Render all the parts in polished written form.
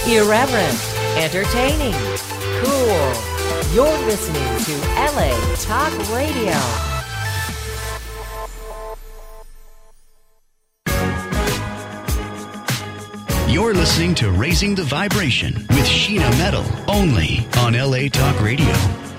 Irreverent, entertaining, cool. You're listening to LA Talk Radio. You're listening to Raising the Vibration with Sheena Metal, only on LA Talk Radio.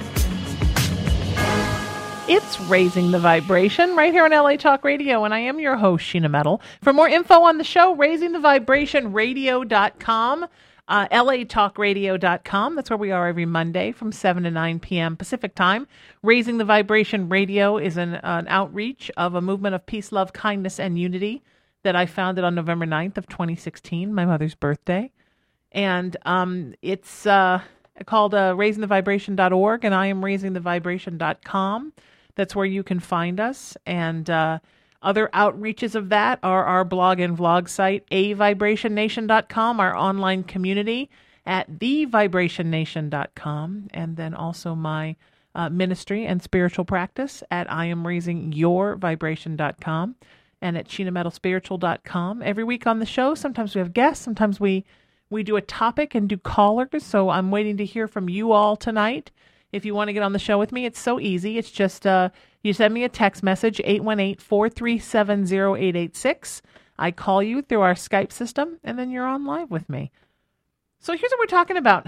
It's Raising the Vibration right here on LA Talk Radio, and I am your host, Sheena Metal. For more info on the show, raisingthevibrationradio.com, latalkradio.com. That's where we are every Monday from 7 to 9 p.m. Pacific Time. Raising the Vibration Radio is an outreach of a movement of peace, love, kindness, and unity that I founded on November 9th of 2016, my mother's birthday. And it's called raisingthevibration.org, and I am raisingthevibration.com. That's where you can find us. And other outreaches of that are our blog and vlog site, avibrationnation.com, our online community at thevibrationnation.com, and then also my ministry and spiritual practice at iamraisingyourvibration.com. and at sheenametalspiritual.com. Every week on the show, sometimes we have guests, sometimes we do a topic and do callers, so I'm waiting to hear from you all tonight. If you want to get on the show with me, it's so easy. It's just, you send me a text message, 818-437-0886. I call you through our Skype system, and then you're on live with me. So here's what we're talking about.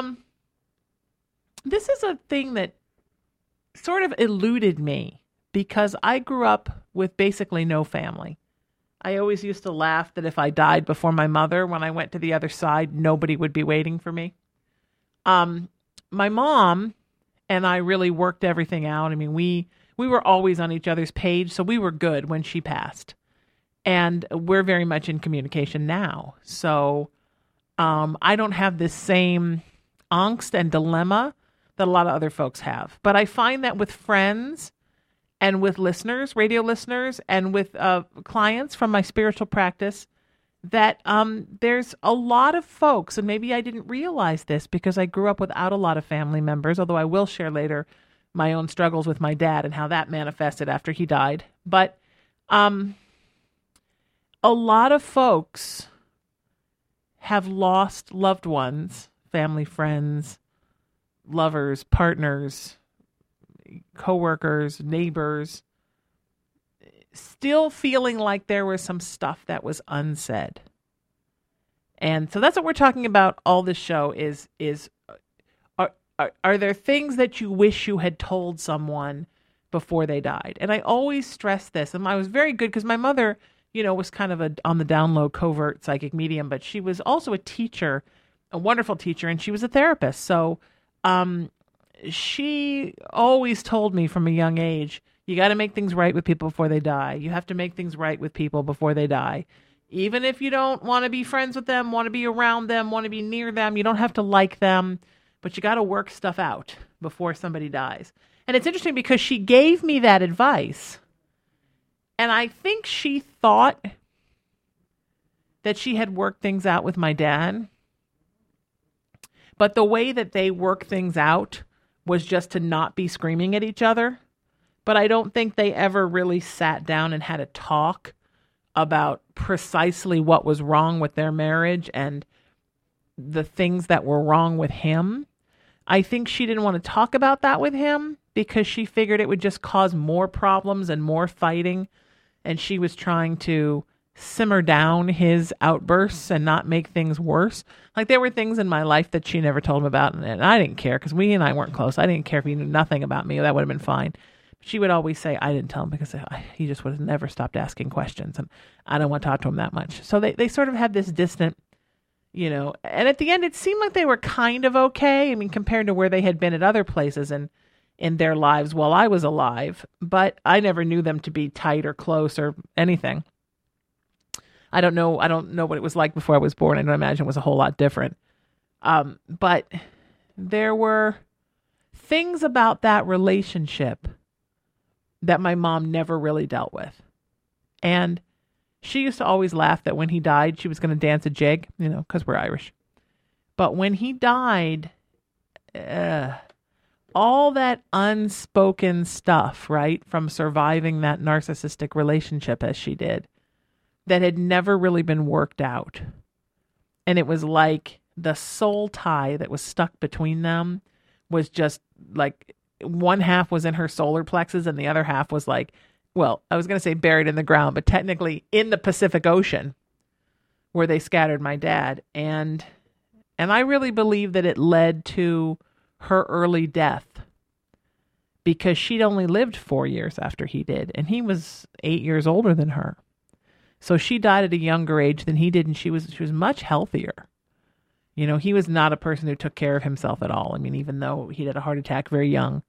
This is a thing that sort of eluded me, because I grew up with basically no family. I always used to laugh that if I died before my mother, when I went to the other side, nobody would be waiting for me. My mom and I really worked everything out. I mean, we were always on each other's page, so we were good when she passed. And we're very much in communication now. So I don't have this same angst and dilemma that a lot of other folks have. But I find that with friends and with listeners, radio listeners, and with clients from my spiritual practice, that there's a lot of folks, and maybe I didn't realize this because I grew up without a lot of family members, although I will share later my own struggles with my dad and how that manifested after he died. But a lot of folks have lost loved ones, family, friends, lovers, partners, coworkers, neighbors, still feeling like there was some stuff that was unsaid. And so that's what we're talking about all this show is are there things that you wish you had told someone before they died? And I always stress this, and I was very good because my mother, was kind of on the down low covert psychic medium, but she was also a teacher, a wonderful teacher, and she was a therapist. So she always told me from a young age, you got to make things right with people before they die. You have to make things right with people before they die. Even if you don't want to be friends with them, want to be around them, want to be near them, you don't have to like them, but you got to work stuff out before somebody dies. And it's interesting because she gave me that advice, and I think she thought that she had worked things out with my dad, but the way that they work things out was just to not be screaming at each other. But I don't think they ever really sat down and had a talk about precisely what was wrong with their marriage and the things that were wrong with him. I think she didn't want to talk about that with him because she figured it would just cause more problems and more fighting. And she was trying to simmer down his outbursts and not make things worse. Like there were things in my life that she never told him about, and I didn't care because we and I weren't close. I didn't care if he knew nothing about me. That would have been fine. She would always say, I didn't tell him because he just would have never stopped asking questions, and I don't want to talk to him that much. So they sort of had this distant, and at the end it seemed like they were kind of okay. I mean, compared to where they had been at other places and in their lives while I was alive, but I never knew them to be tight or close or anything. I don't know what it was like before I was born. I don't imagine it was a whole lot different. But there were things about that relationship that my mom never really dealt with. And she used to always laugh that when he died, she was going to dance a jig, because we're Irish. But when he died, all that unspoken stuff, right, from surviving that narcissistic relationship as she did, that had never really been worked out. And it was like the soul tie that was stuck between them was just like one half was in her solar plexus and the other half was like, well, I was going to say buried in the ground, but technically in the Pacific Ocean where they scattered my dad. And I really believe that it led to her early death because she'd only lived 4 years after he did. And he was 8 years older than her. So she died at a younger age than he did. And she was much healthier. You know, he was not a person who took care of himself at all. I mean, even though he had a heart attack very young,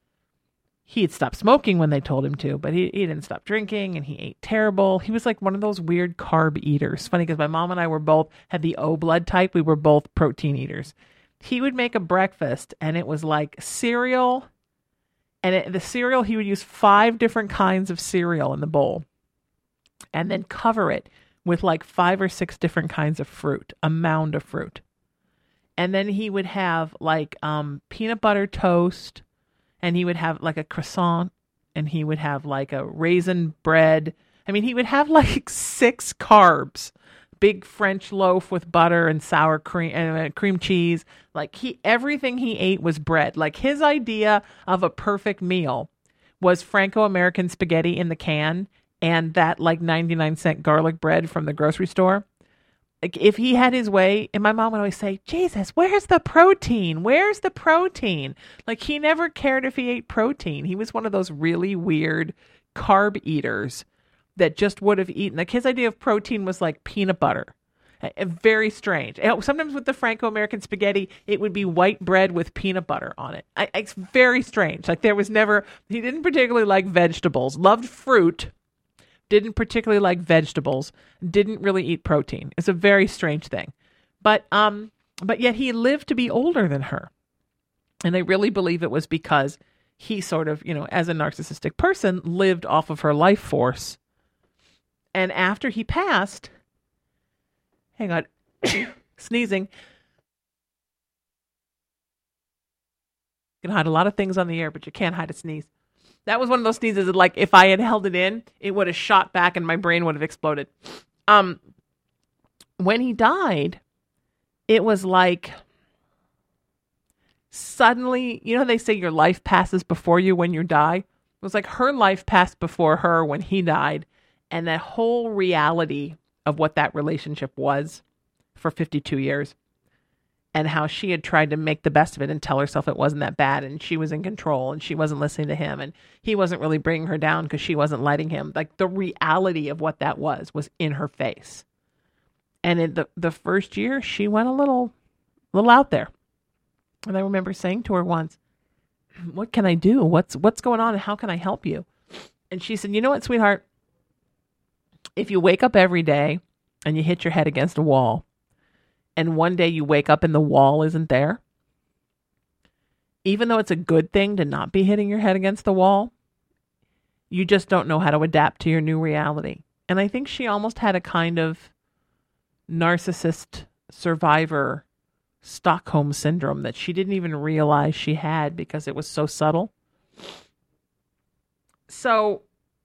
he had stopped smoking when they told him to, but he didn't stop drinking and he ate terrible. He was like one of those weird carb eaters. Funny because my mom and I had the O blood type. We were both protein eaters. He would make a breakfast and it was like cereal. And the cereal, he would use 5 different kinds of cereal in the bowl and then cover it with like 5 or 6 different kinds of fruit, a mound of fruit. And then he would have like peanut butter toast, and he would have like a croissant, and he would have like a raisin bread. I mean, he would have like 6 carbs, big French loaf with butter and sour cream and cream cheese. Like everything he ate was bread. Like his idea of a perfect meal was Franco-American spaghetti in the can and that like 99-cent garlic bread from the grocery store. Like if he had his way, and my mom would always say, Jesus, where's the protein? Where's the protein? Like he never cared if he ate protein. He was one of those really weird carb eaters that just would have eaten. Like his idea of protein was like peanut butter. Very strange. Sometimes with the Franco-American spaghetti, it would be white bread with peanut butter on it. It's very strange. Like he didn't particularly like vegetables, loved fruit, didn't particularly like vegetables, didn't really eat protein. It's a very strange thing. But yet he lived to be older than her. And I really believe it was because he sort of, you know, as a narcissistic person, lived off of her life force. And after he passed, hang on, sneezing. You can hide a lot of things on the air, but you can't hide a sneeze. That was one of those sneezes that, like, if I had held it in, it would have shot back and my brain would have exploded. When he died, it was like suddenly, you know, they say your life passes before you when you die. It was like her life passed before her when he died. And that whole reality of what that relationship was for 52 years and how she had tried to make the best of it and tell herself it wasn't that bad and she was in control and she wasn't listening to him and he wasn't really bringing her down because she wasn't letting him. Like the reality of what that was in her face. And in the first year, she went a little out there. And I remember saying to her once, what can I do? What's going on and how can I help you? And she said, you know what, sweetheart? If you wake up every day and you hit your head against a wall, and one day you wake up and the wall isn't there, even though it's a good thing to not be hitting your head against the wall, you just don't know how to adapt to your new reality. And I think she almost had a kind of narcissist survivor Stockholm syndrome that she didn't even realize she had because it was so subtle. So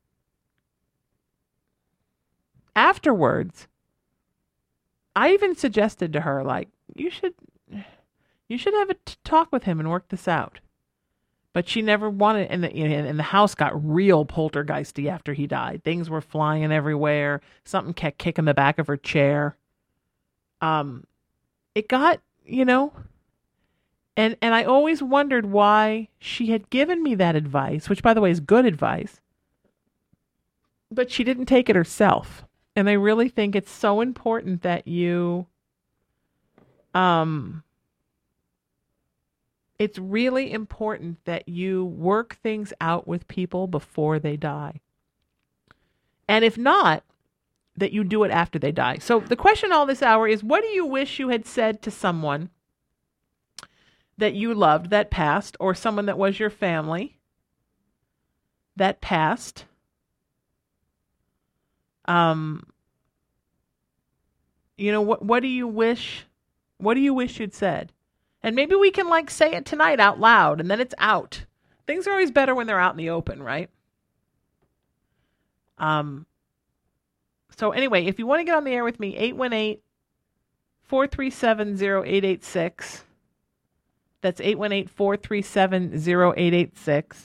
afterwards, I even suggested to her, like, you should have a talk with him and work this out. But she never wanted, and the house got real poltergeisty after he died. Things were flying everywhere. Something kept kicking the back of her chair. It got, you know, and I always wondered why she had given me that advice, which, by the way, is good advice. But she didn't take it herself. And I really think it's so important that you, it's really important that you work things out with people before they die. And if not, that you do it after they die. So the question all this hour is, what do you wish you had said to someone that you loved that passed, or someone that was your family that passed? You know, what do you wish you'd said? And maybe we can like say it tonight out loud and then it's out. Things are always better when they're out in the open, right? So anyway, if you want to get on the air with me, 818-437-0886. That's 818-437-0886.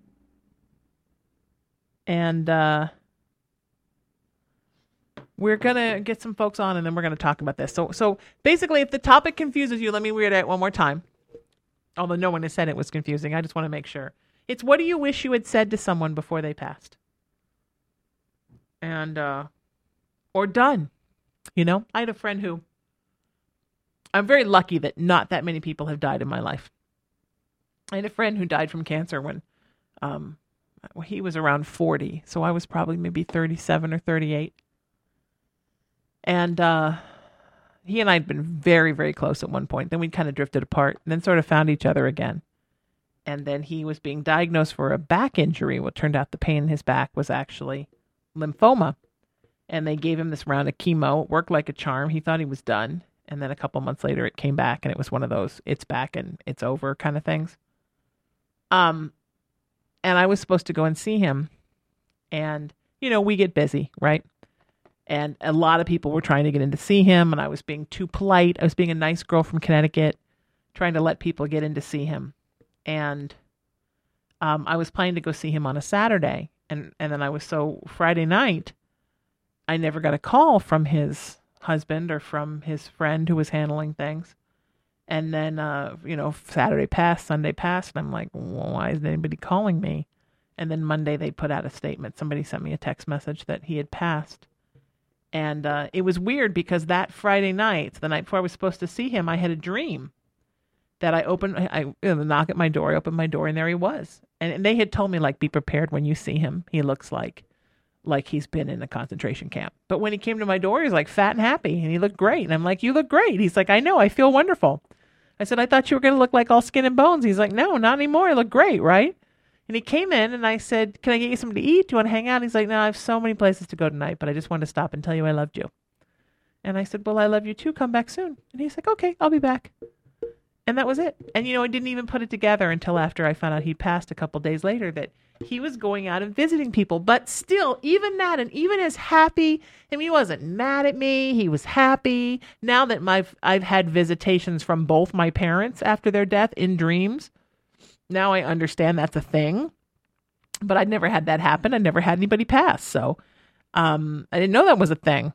And we're going to get some folks on, and then we're going to talk about this. So basically, if the topic confuses you, let me read it one more time. Although no one has said it was confusing. I just want to make sure. It's, what do you wish you had said to someone before they passed? And, or done. You know, I had a friend who, I'm very lucky that not that many people have died in my life. I had a friend who died from cancer when he was around 40. So I was probably maybe 37 or 38. And he and I had been very, very close at one point. Then we kind of drifted apart and then sort of found each other again. And then he was being diagnosed for a back injury. Well, it turned out the pain in his back was actually lymphoma. And they gave him this round of chemo. It worked like a charm. He thought he was done. And then a couple months later, it came back, and it was one of those it's back and it's over kind of things. And I was supposed to go and see him. And, you know, we get busy, right? And a lot of people were trying to get in to see him, and I was being too polite. I was being a nice girl from Connecticut, trying to let people get in to see him. And I was planning to go see him on a Saturday. And then Friday night, I never got a call from his husband or from his friend who was handling things. And then, Saturday passed, Sunday passed, and I'm like, well, why isn't anybody calling me? And then Monday they put out a statement. Somebody sent me a text message that he had passed. And it was weird because that Friday night, the night before I was supposed to see him, I had a dream that I knock at my door, I opened my door, and there he was. And they had told me, like, be prepared when you see him. He looks like he's been in a concentration camp. But when he came to my door, he was like fat and happy, and he looked great. And I'm like, you look great. He's like, I know, I feel wonderful. I said, I thought you were going to look like all skin and bones. He's like, no, not anymore. I look great, right? And he came in, and I said, can I get you something to eat? Do you want to hang out? And he's like, no, I have so many places to go tonight, but I just wanted to stop and tell you I loved you. And I said, well, I love you too. Come back soon. And he's like, okay, I'll be back. And that was it. And, I didn't even put it together until after I found out he passed a couple days later that he was going out and visiting people. But still, even that, and even as happy, he wasn't mad at me. He was happy. Now that I've had visitations from both my parents after their death in dreams, now I understand that's a thing. But I'd never had that happen. I'd never had anybody pass. So I didn't know that was a thing.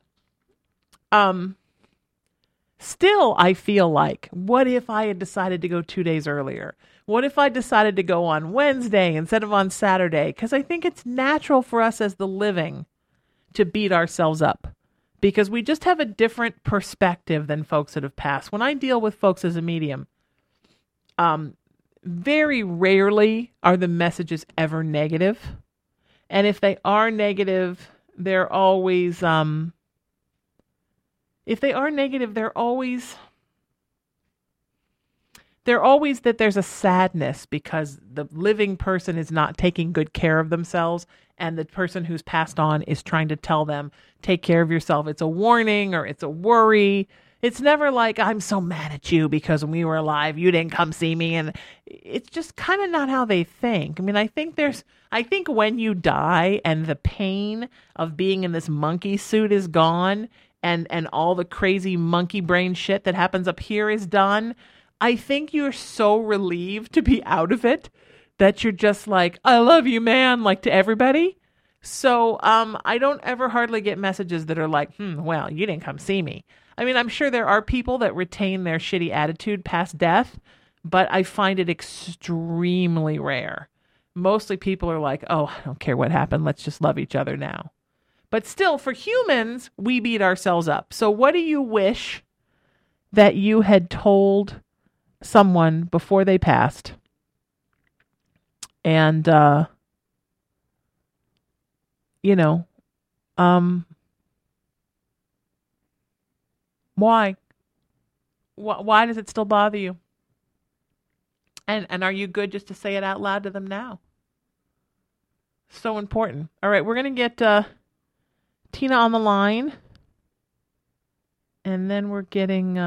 Still, I feel like, what if I had decided to go 2 days earlier? What if I decided to go on Wednesday instead of on Saturday? Because I think it's natural for us as the living to beat ourselves up because we just have a different perspective than folks that have passed. When I deal with folks as a medium, very rarely are the messages ever negative. And if they are negative, they're always... If they are negative, they're always that there's a sadness because the living person is not taking good care of themselves, and the person who's passed on is trying to tell them, take care of yourself. It's a warning or it's a worry. It's never like, I'm so mad at you because when we were alive, you didn't come see me. And it's just kind of not how they think. I mean, I think when you die and the pain of being in this monkey suit is gone, and all the crazy monkey brain shit that happens up here is done, I think you're so relieved to be out of it that you're just like, I love you, man, like to everybody. So I don't ever hardly get messages that are like, well, you didn't come see me. I mean, I'm sure there are people that retain their shitty attitude past death, but I find it extremely rare. Mostly people are like, oh, I don't care what happened. Let's just love each other now. But still, for humans, we beat ourselves up. So what do you wish that you had told someone before they passed? And, why? Why does it still bother you? And are you good just to say it out loud to them now? So important. All right, we're going to get Tina on the line. And then we're getting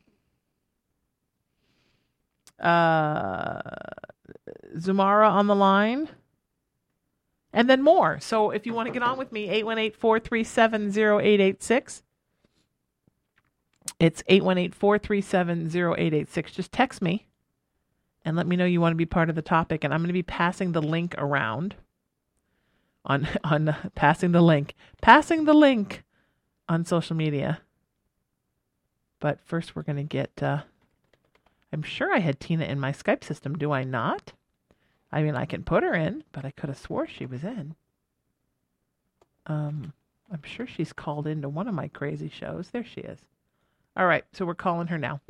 Zumara on the line. And then more. So if you want to get on with me, 818-437-0886. It's 818-437-0886. Just text me and let me know you want to be part of the topic. And I'm going to be passing the link around on passing the link on social media. But first we're going to get, I'm sure I had Tina in my Skype system. Do I not? I mean, I can put her in, but I could have swore she was in. I'm sure she's called into one of my crazy shows. There she is. All right, so we're calling her now.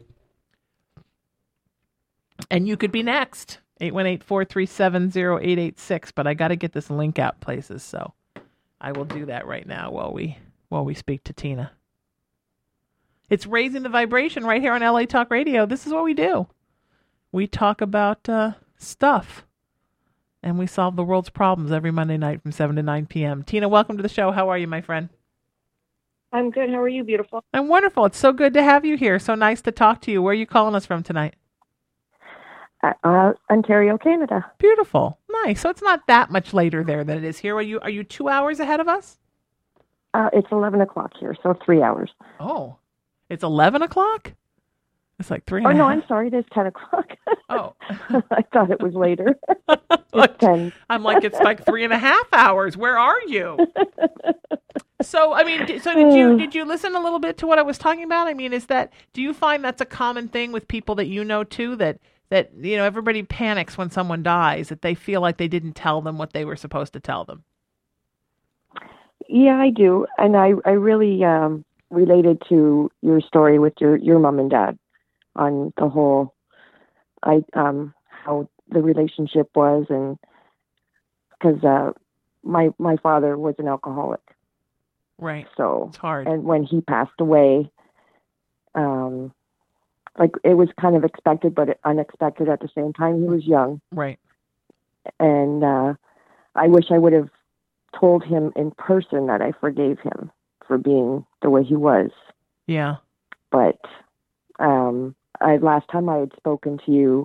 And you could be next. 818-437-0886, but I got to get this link out places, so I will do that right now while we speak to Tina. It's Raising the Vibration right here on LA Talk Radio. This is what we do. We talk about stuff, and we solve the world's problems every Monday night from 7 to 9 p.m. Tina, welcome to the show. How are you, my friend? I'm good. How are you, beautiful? I'm wonderful. It's so good to have you here. So nice to talk to you. Where are you calling us from tonight? Ontario, Canada. Beautiful. Nice. So it's not that much later there than it is here. Are you 2 hours ahead of us? It's 11 o'clock here, so 3 hours. Oh, it's 11 o'clock? It's like 3 and Oh, a no, half. I'm sorry. It is 10 o'clock. Oh. I thought it was later. It's 10. I'm like, it's like 3.5 hours. Where are you? So, I mean, did you listen a little bit to what I was talking about? I mean, do you find that's a common thing with people that you know too, that everybody panics when someone dies, that they feel like they didn't tell them what they were supposed to tell them? Yeah, I do. And I really related to your story with your mom and dad on the whole, how the relationship was, and because my father was an alcoholic. Right. So it's hard. And when he passed away, like it was kind of expected, but unexpected at the same time. He was young. Right. And I wish I would have told him in person that I forgave him for being the way he was. Yeah. But last time I had spoken to you,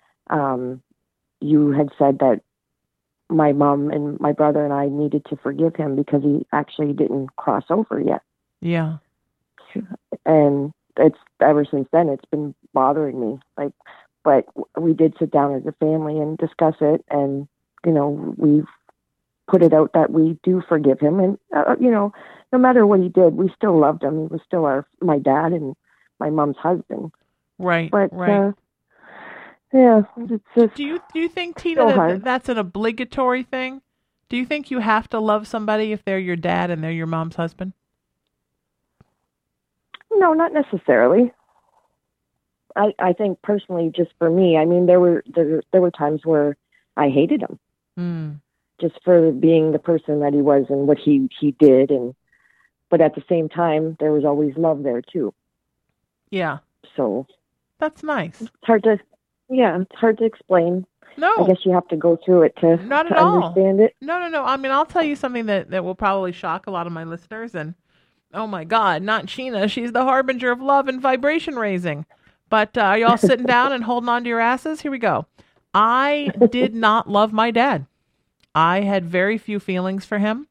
you had said that my mom and my brother and I needed to forgive him because he actually didn't cross over yet. Yeah. And it's ever since then, it's been bothering me. But we did sit down as a family and discuss it. And, we've put it out that we do forgive him. And, no matter what he did, we still loved him. He was still my dad and my mom's husband. Right. But, right. Yeah, it's just Do you think, Tina, that's an obligatory thing? Do you think you have to love somebody if they're your dad and they're your mom's husband? No, not necessarily. I think personally, just for me, I mean, there were times where I hated him, just for being the person that he was and what he did, but at the same time, there was always love there too. Yeah. So that's nice. It's hard to explain. No. I guess you have to go through it to understand it. No. I mean, I'll tell you something that will probably shock a lot of my listeners. And, oh, my God, not Sheena. She's the harbinger of love and vibration raising. But are you all sitting down and holding on to your asses? Here we go. I did not love my dad. I had very few feelings for him.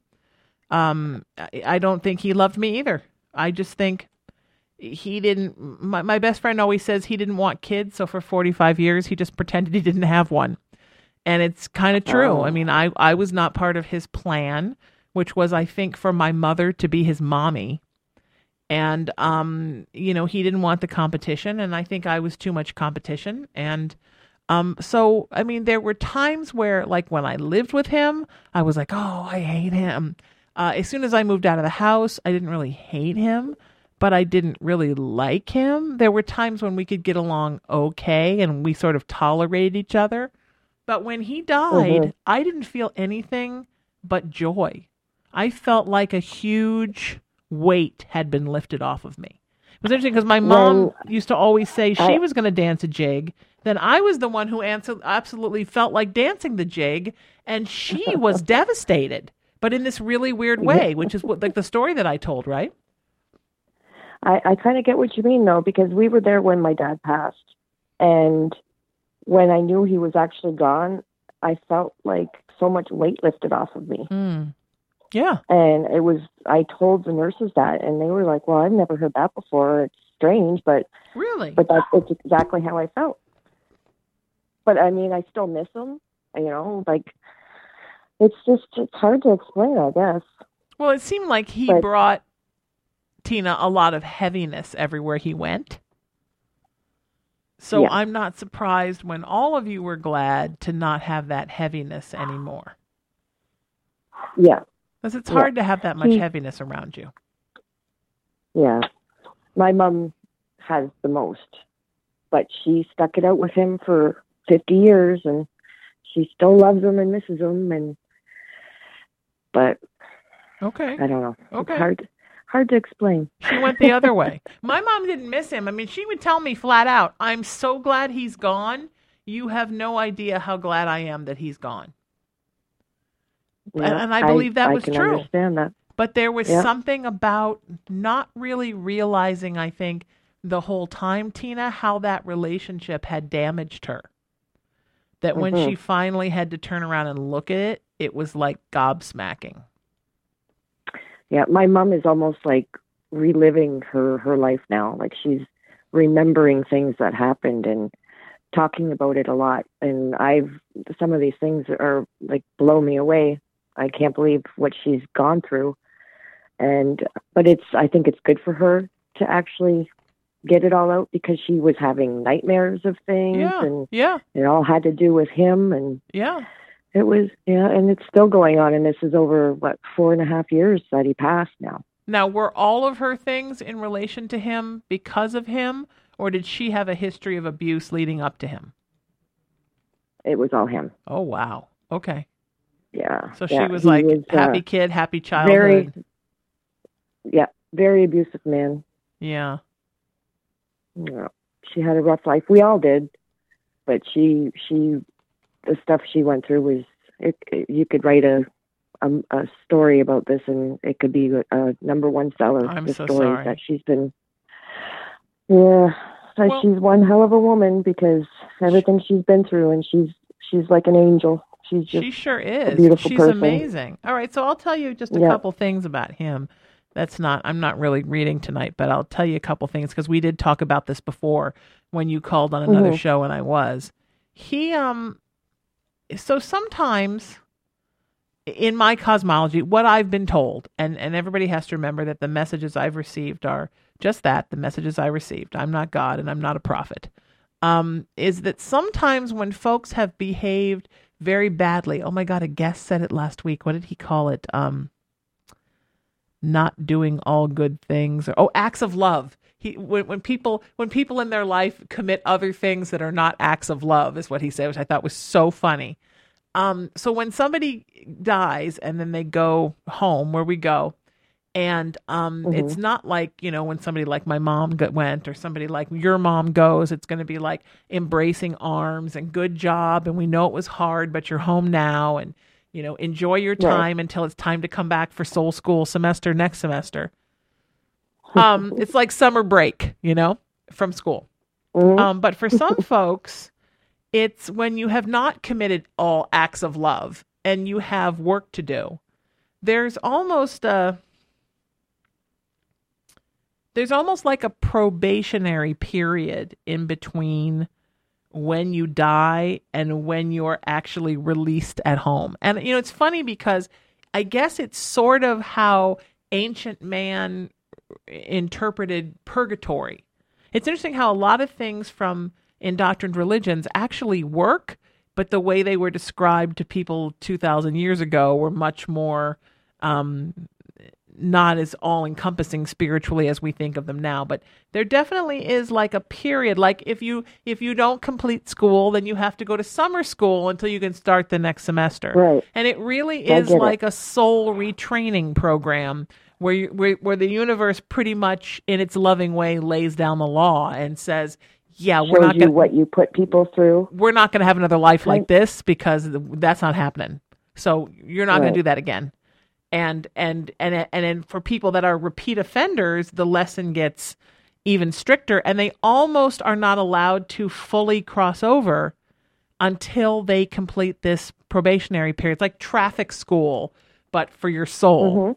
I don't think he loved me either. I just think he didn't. My best friend always says he didn't want kids, so for 45 years he just pretended he didn't have one. And it's kind of true. Oh. I mean, I was not part of his plan, which was, I think, for my mother to be his mommy. And, he didn't want the competition, and I think I was too much competition. And so, I mean, there were times where, like, when I lived with him, I was like, oh, I hate him. As soon as I moved out of the house, I didn't really hate him, but I didn't really like him. There were times when we could get along okay, and we sort of tolerated each other. But when he died, I didn't feel anything but joy. I felt like a huge weight had been lifted off of me. It was interesting because my mom used to always say she was going to dance a jig. Then I was the one who absolutely felt like dancing the jig, and she was devastated, but in this really weird way, which is like the story that I told, right? I kind of get what you mean, though, because we were there when my dad passed. And when I knew he was actually gone, I felt like so much weight lifted off of me. Yeah. And I told the nurses that, and they were like, well, I've never heard that before. strange, but Really? it's exactly how I felt. But I mean, I still miss him. You know, like it's hard to explain, I guess. Well, it seemed like he brought Tina a lot of heaviness everywhere he went. So I'm not surprised when all of you were glad to not have that heaviness anymore. Yeah. Because it's hard to have that much heaviness around you. Yeah. My mom has the most, but she stuck it out with him for 50 years, and she still loves him and misses him. But okay, I don't know. Okay. It's hard to explain. She went the other way. My mom didn't miss him. I mean, she would tell me flat out, "I'm so glad he's gone. You have no idea how glad I am that he's gone." Yeah, and I believe that was true. I true. can understand that. But there was something about not really realizing, I think, the whole time, Tina, how that relationship had damaged her. That when she finally had to turn around and look at it, it was like gobsmacking. Yeah, my mom is almost like reliving her life now. Like she's remembering things that happened and talking about it a lot. And some of these things are like blow me away. I can't believe what she's gone through. But I think it's good for her to actually get it all out, because she was having nightmares of things and it all had to do with him. And it was, and it's still going on. And this is over 4.5 years that he passed now. Now, were all of her things in relation to him because of him, or did she have a history of abuse leading up to him? It was all him. Oh, wow. Okay. Yeah. So she was like, happy kid, happy childhood. Very abusive man. Yeah. Yeah. She had a rough life. We all did. But the stuff she went through was, you could write a story about this and it could be a number one seller. I'm the so stories sorry. that she's been. Yeah. Well, she's one hell of a woman, because everything she's been through, and she's like an angel. She sure is. A beautiful She's person. amazing. All right, so I'll tell you just a couple things about him. I'm not really reading tonight, but I'll tell you a couple things, because we did talk about this before when you called on another show and I was. So sometimes in my cosmology, what I've been told, and everybody has to remember that the messages I've received are just that, the messages I received. I'm not God and I'm not a prophet. Is that sometimes when folks have behaved very badly, oh my God, a guest said it last week. What did he call it? Not doing all good things, or acts of love. When people in their life commit other things that are not acts of love, is what he said, which I thought was so funny. So when somebody dies and then they go home, where we go, and it's not like, when somebody like my mom went, or somebody like your mom goes, it's going to be like embracing arms and good job, and we know it was hard, but you're home now, and enjoy your time until it's time to come back for soul school next semester. It's like summer break, from school. But for some folks, it's when you have not committed all acts of love and you have work to do. There's almost like a probationary period in between when you die and when you're actually released at home. And, it's funny because I guess it's sort of how ancient man interpreted purgatory. It's interesting how a lot of things from indoctrined religions actually work, but the way they were described to people 2,000 years ago were much more not as all-encompassing spiritually as we think of them now. But there definitely is like a period, like if you don't complete school, then you have to go to summer school until you can start the next semester. Right. And it really is like a soul retraining program where the universe pretty much in its loving way lays down the law and says, we're not going to what you put people through. We're not going to have another life like this, because that's not happening. So you're not going to do that again. And then for people that are repeat offenders, the lesson gets even stricter, and they almost are not allowed to fully cross over until they complete this probationary period. It's like traffic school, but for your soul.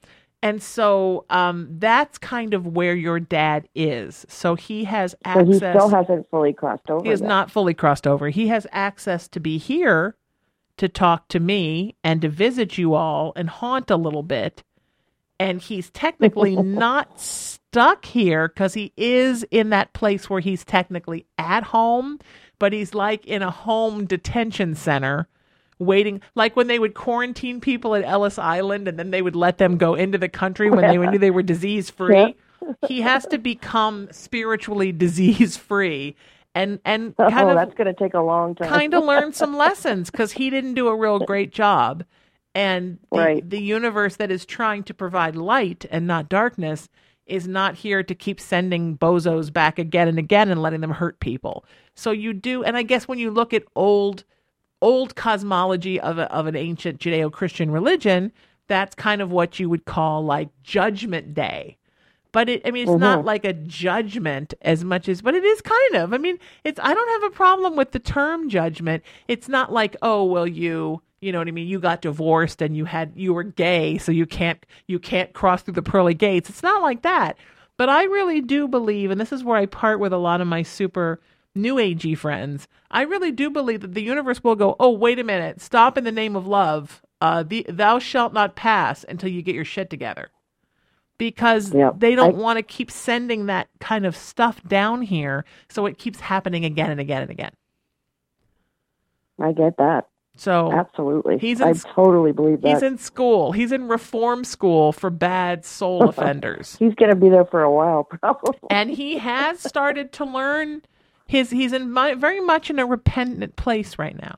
And so that's kind of where your dad is. So he has So access. he still hasn't fully crossed over. He has yet. not fully crossed over. He has access to be here to talk to me and to visit you all and haunt a little bit. And he's technically not stuck here because he is in that place where he's technically at home, but he's like in a home detention center waiting, like when they would quarantine people at Ellis Island and then they would let them go into the country when they knew they were disease free. He has to become spiritually disease free and kind of that's going to take a long time. kind of learn some lessons because he didn't do a real great job. And the universe that is trying to provide light and not darkness is not here to keep sending bozos back again and again and letting them hurt people. So you do, and I guess when you look at old cosmology of an ancient Judeo-Christian religion, that's kind of what you would call like Judgment Day. But it's not like a judgment as much as, but it is kind of. I mean, I don't have a problem with the term judgment. It's not like, oh, well, you know what I mean? You got divorced and you were gay, so you can't cross through the pearly gates. It's not like that. But I really do believe, and this is where I part with a lot of my super new agey friends. I really do believe that the universe will go, oh, wait a minute, stop in the name of love. Thou shalt not pass until you get your shit together. Because they don't want to keep sending that kind of stuff down here, so it keeps happening again and again and again. I get that. So absolutely, I totally believe that. He's in school. He's in reform school for bad soul offenders. He's going to be there for a while, probably. And he has started to learn. He's very much in a repentant place right now.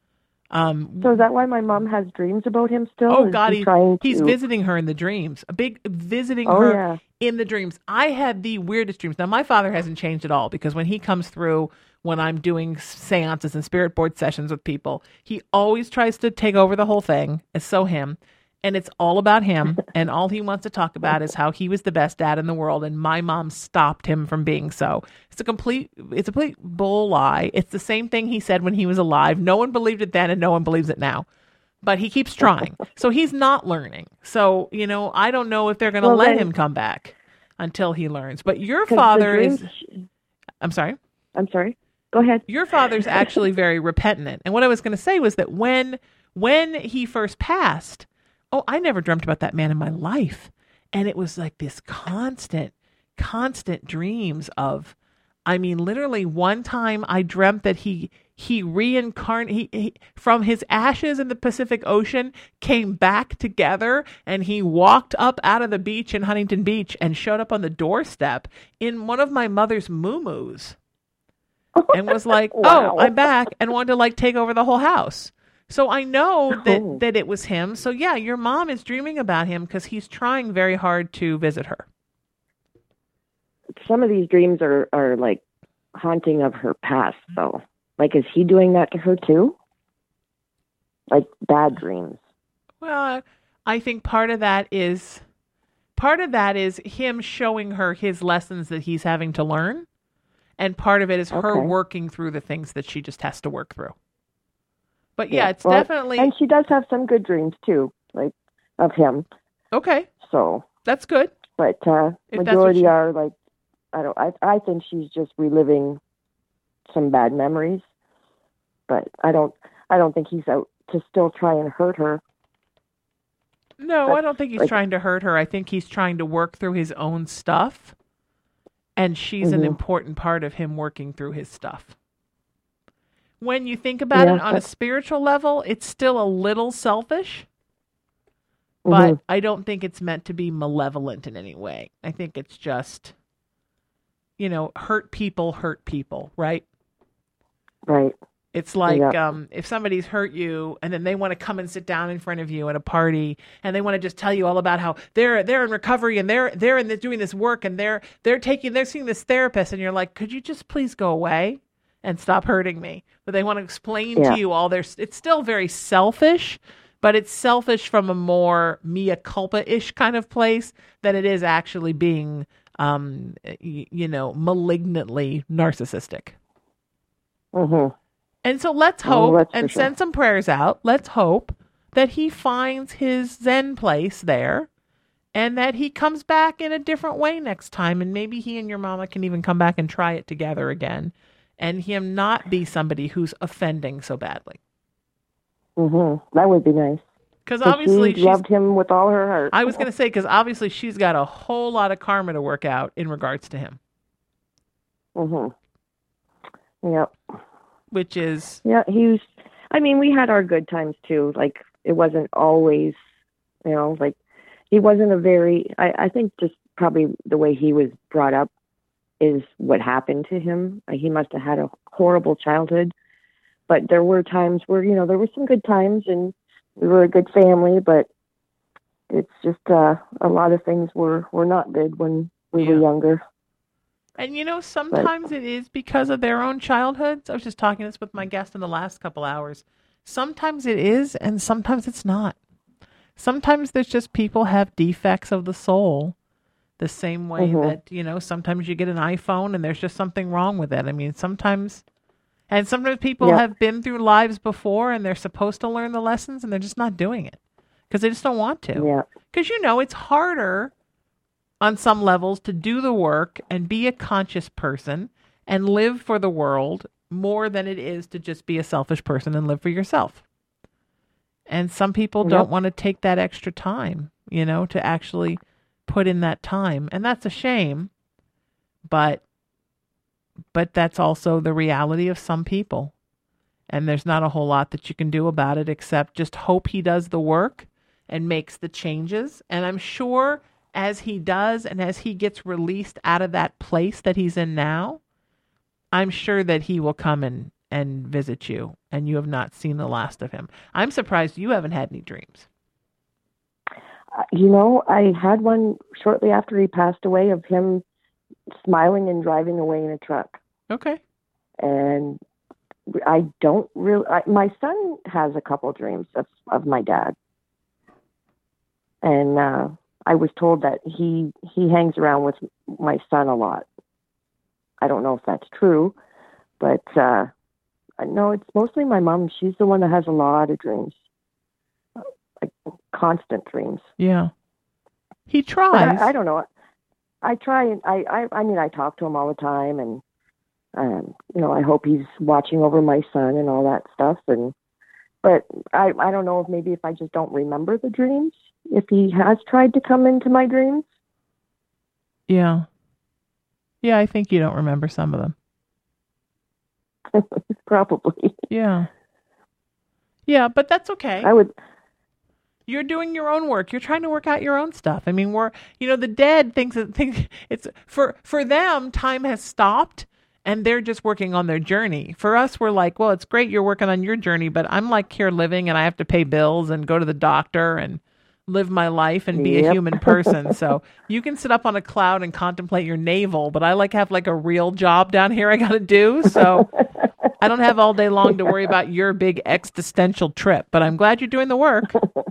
So is that why my mom has dreams about him still? Oh, God, he's visiting her in the dreams. Visiting her in the dreams. I had the weirdest dreams. Now, my father hasn't changed at all because when he comes through, when I'm doing seances and spirit board sessions with people, he always tries to take over the whole thing. It's so him. And it's all about him. And all he wants to talk about is how he was the best dad in the world. And my mom stopped him from being so. It's a complete bull lie. It's the same thing he said when he was alive. No one believed it then and no one believes it now. But he keeps trying. So he's not learning. So, I don't know if they're going to let him come back until he learns. But your father is... I'm sorry? Go ahead. Your father's actually very repentant. And what I was going to say was that when he first passed... Oh, I never dreamt about that man in my life. And it was like this constant dreams of, literally one time I dreamt that he reincarnated, he from his ashes in the Pacific Ocean came back together and he walked up out of the beach in Huntington Beach and showed up on the doorstep in one of my mother's muumuus and was like, wow. Oh, I'm back, and wanted to take over the whole house. So I know that it was him. So yeah, your mom is dreaming about him because he's trying very hard to visit her. Some of these dreams are like haunting of her past, though. Like, is he doing that to her too? Like bad dreams? Well, I think part of that is him showing her his lessons that he's having to learn. And part of it is her working through the things that she just has to work through. But yeah, it's definitely... And she does have some good dreams, too, like, of him. Okay. So... That's good. But majority are, like, I think she's just reliving some bad memories. But I don't think he's out to still try and hurt her. No, I don't think he's trying to hurt her. I think he's trying to work through his own stuff. And she's an important part of him working through his stuff. When you think about it on a spiritual level, it's still a little selfish, but I don't think it's meant to be malevolent in any way. I think it's just, hurt people, right? Right. It's like if somebody's hurt you and then they want to come and sit down in front of you at a party and they want to just tell you all about how they're in recovery and they're doing this work and they're seeing this therapist, and you're like, could you just please go away and stop hurting me? But they want to explain to you all it's still very selfish, but it's selfish from a more mea culpa-ish kind of place than it is actually being, malignantly narcissistic. Mm-hmm. And so let's hope and send some prayers out. Let's hope that he finds his Zen place there and that he comes back in a different way next time, and maybe he and your mama can even come back and try it together again, and him not be somebody who's offending so badly. That would be nice. Because obviously she loved him with all her heart. I was going to say, because obviously she's got a whole lot of karma to work out in regards to him. Yep. Which is... Yeah, we had our good times too. Like, it wasn't always, like, he wasn't a very, I think just probably the way he was brought up is what happened to him. He must have had a horrible childhood. But there were times where, there were some good times and we were a good family, but it's just a lot of things were not good when we were younger. And, sometimes it is because of their own childhoods. I was just talking this with my guest in the last couple hours. Sometimes it is, and sometimes it's not. Sometimes there's just people have defects of the soul the same way that, sometimes you get an iPhone and there's just something wrong with it. I mean, sometimes people have been through lives before and they're supposed to learn the lessons and they're just not doing it because they just don't want to. Yeah. Because, it's harder on some levels to do the work and be a conscious person and live for the world more than it is to just be a selfish person and live for yourself. And some people don't want to take that extra time, to actually put in that time. And that's a shame, but that's also the reality of some people. And there's not a whole lot that you can do about it except just hope he does the work and makes the changes. And I'm sure as he does and as he gets released out of that place that he's in now, I'm sure that he will come and visit you and you have not seen the last of him. I'm surprised you haven't had any dreams. I had one shortly after he passed away of him smiling and driving away in a truck. Okay. And I don't really, my son has a couple dreams of my dad. And I was told that he hangs around with my son a lot. I don't know if that's true, but no, it's mostly my mom. She's the one that has a lot of dreams, like constant dreams. Yeah. He tries. I don't know. I try and I talk to him all the time and, I hope he's watching over my son and all that stuff. But I don't know if I just don't remember the dreams, if he has tried to come into my dreams. Yeah. Yeah, I think you don't remember some of them. Probably. Yeah. Yeah, but that's okay. You're doing your own work. You're trying to work out your own stuff. I mean, the dead think it's for them, time has stopped and they're just working on their journey. For us, we're like, well, it's great you're working on your journey, but I'm like here living and I have to pay bills and go to the doctor and live my life and be a human person. So you can sit up on a cloud and contemplate your navel, but I have a real job down here I got to do. So I don't have all day long to worry about your big existential trip, but I'm glad you're doing the work.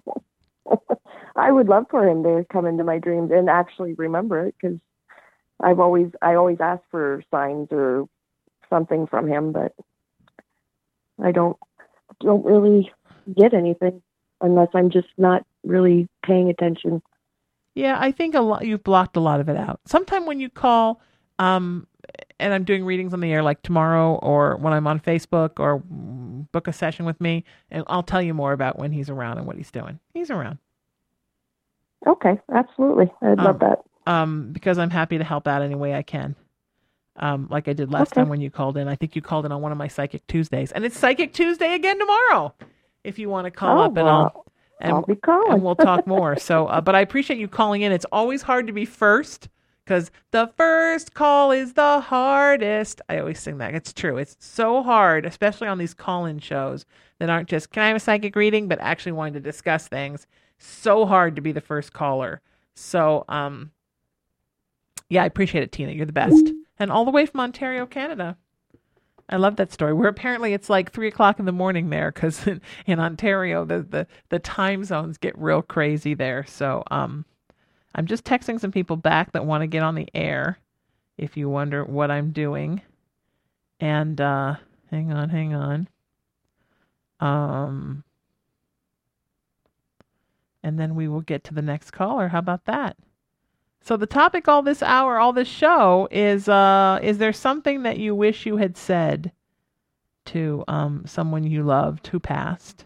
I would love for him to come into my dreams and actually remember it, because I always ask for signs or something from him, but I don't really get anything unless I'm just not really paying attention. Yeah, I think you've blocked a lot of it out. Sometime when you call, and I'm doing readings on the air like tomorrow or when I'm on Facebook, or book a session with me, and I'll tell you more about when he's around and what he's doing. He's around. Okay, absolutely. I'd love that. Because I'm happy to help out any way I can. Like I did last time when you called in. I think you called in on one of my Psychic Tuesdays. And it's Psychic Tuesday again tomorrow. If you want to call up and I'll be calling. And we'll talk more. So, but I appreciate you calling in. It's always hard to be first because the first call is the hardest. I always sing that. It's true. It's so hard, especially on these call-in shows that aren't just, can I have a psychic reading, but actually wanting to discuss things. So hard to be the first caller. So, yeah, I appreciate it, Tina. You're the best. And all the way from Ontario, Canada. I love that story. Where apparently it's like 3:00 in the morning there, because in Ontario the time zones get real crazy there. So I'm just texting some people back that want to get on the air. If you wonder what I'm doing, and hang on. And then we will get to the next caller. How about that? So the topic all this hour, all this show is there something that you wish you had said to someone you loved who passed?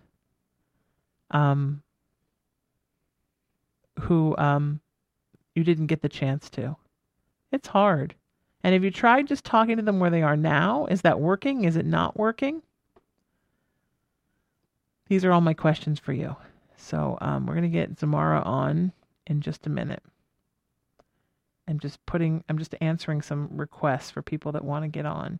Who you didn't get the chance to. It's hard. And have you tried just talking to them where they are now? Is that working? Is it not working? These are all my questions for you. So we're going to get Zamara on in just a minute. I'm just answering some requests for people that want to get on.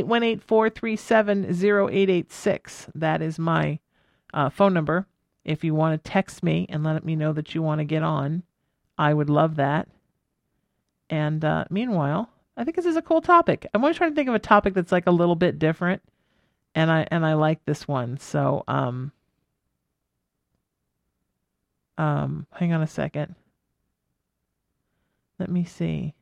818-437-0886. That is my phone number. If you want to text me and let me know that you want to get on, I would love that. And meanwhile, I think this is a cool topic. I'm always trying to think of a topic that's like a little bit different, and I like this one. So hang on a second. Let me see.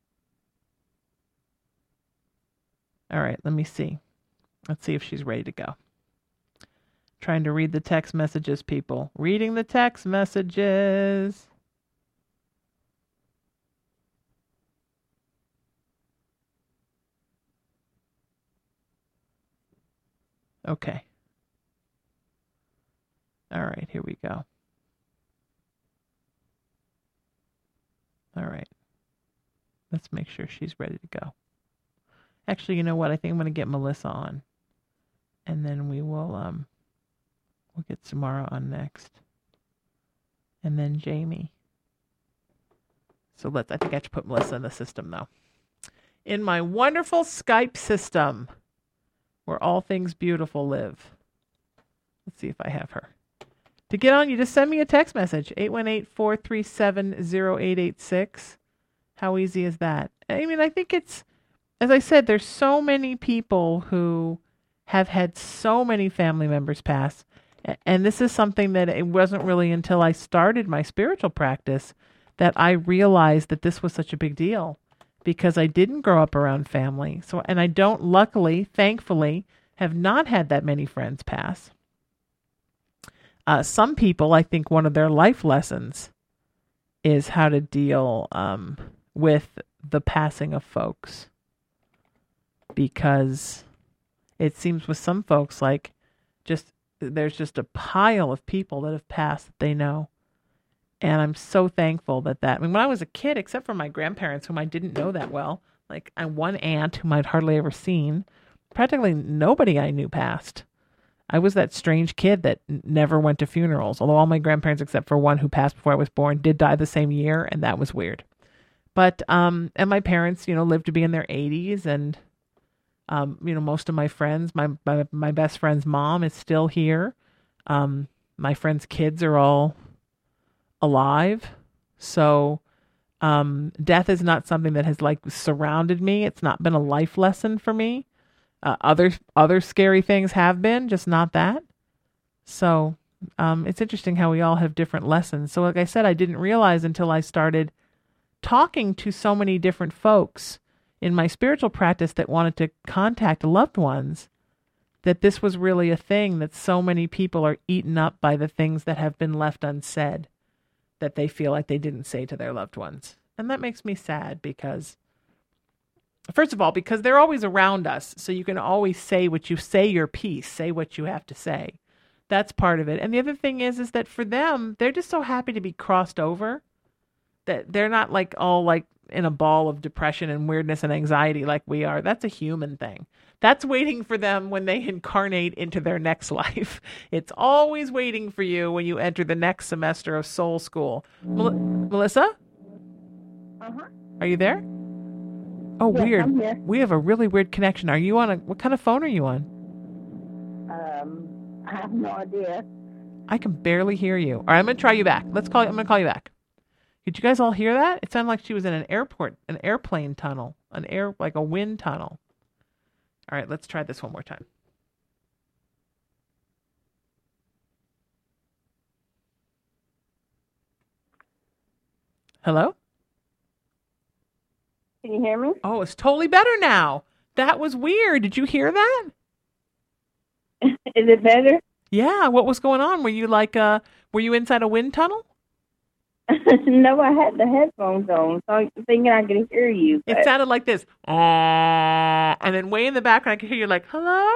All right, let me see. Let's see if she's ready to go. Trying to read the text messages, people. Reading the text messages. Okay. All right, here we go. All right. Let's make sure she's ready to go. Actually, you know what? I think I'm going to get Melissa on. And then we'll get Samara on next. And then Jamie. So I think I should put Melissa in the system, though. In my wonderful Skype system, where all things beautiful live. Let's see if I have her. To get on, you just send me a text message, 818-437-0886. How easy is that? I mean, I think it's, as I said, there's so many people who have had so many family members pass. And this is something that it wasn't really until I started my spiritual practice that I realized that this was such a big deal, because I didn't grow up around family. So, and I don't, luckily, thankfully, have not had that many friends pass. Some people, I think one of their life lessons is how to deal with the passing of folks. Because it seems with some folks like there's just a pile of people that have passed that they know. And I'm so thankful that I mean, when I was a kid, except for my grandparents, whom I didn't know that well, like one aunt whom I'd hardly ever seen, practically nobody I knew passed. I was that strange kid that never went to funerals, although all my grandparents, except for one who passed before I was born, did die the same year, and that was weird. But, and my parents, lived to be in their 80s, and, most of my friends, my best friend's mom is still here. My friends' kids are all alive. So, death is not something that has surrounded me. It's not been a life lesson for me. Other scary things have been, just not that. So, it's interesting how we all have different lessons. So like I said, I didn't realize until I started talking to so many different folks in my spiritual practice that wanted to contact loved ones, that this was really a thing, that so many people are eaten up by the things that have been left unsaid, that they feel like they didn't say to their loved ones. And that makes me sad because, first of all, because they're always around us. So you can always say your piece, say what you have to say. That's part of it. And the other thing is that for them, they're just so happy to be crossed over that they're not all in a ball of depression and weirdness and anxiety like we are. That's a human thing. That's waiting for them when they incarnate into their next life. It's always waiting for you when you enter the next semester of soul school. Melissa? Uh-huh. Are you there? Oh, yes, weird. I'm here. We have a really weird connection. Are you on what kind of phone are you on? I have no idea. I can barely hear you. All right, I'm going to try you back. I'm going to call you back. Did you guys all hear that? It sounded like she was in an airplane tunnel, like a wind tunnel. All right, let's try this one more time. Hello? Can you hear me? Oh, it's totally better now. That was weird. Did you hear that? Is it better? Yeah, what was going on? Were you were you inside a wind tunnel? No, I had the headphones on, so I'm thinking I could hear you. It sounded like this. And then way in the background, I could hear you like, hello?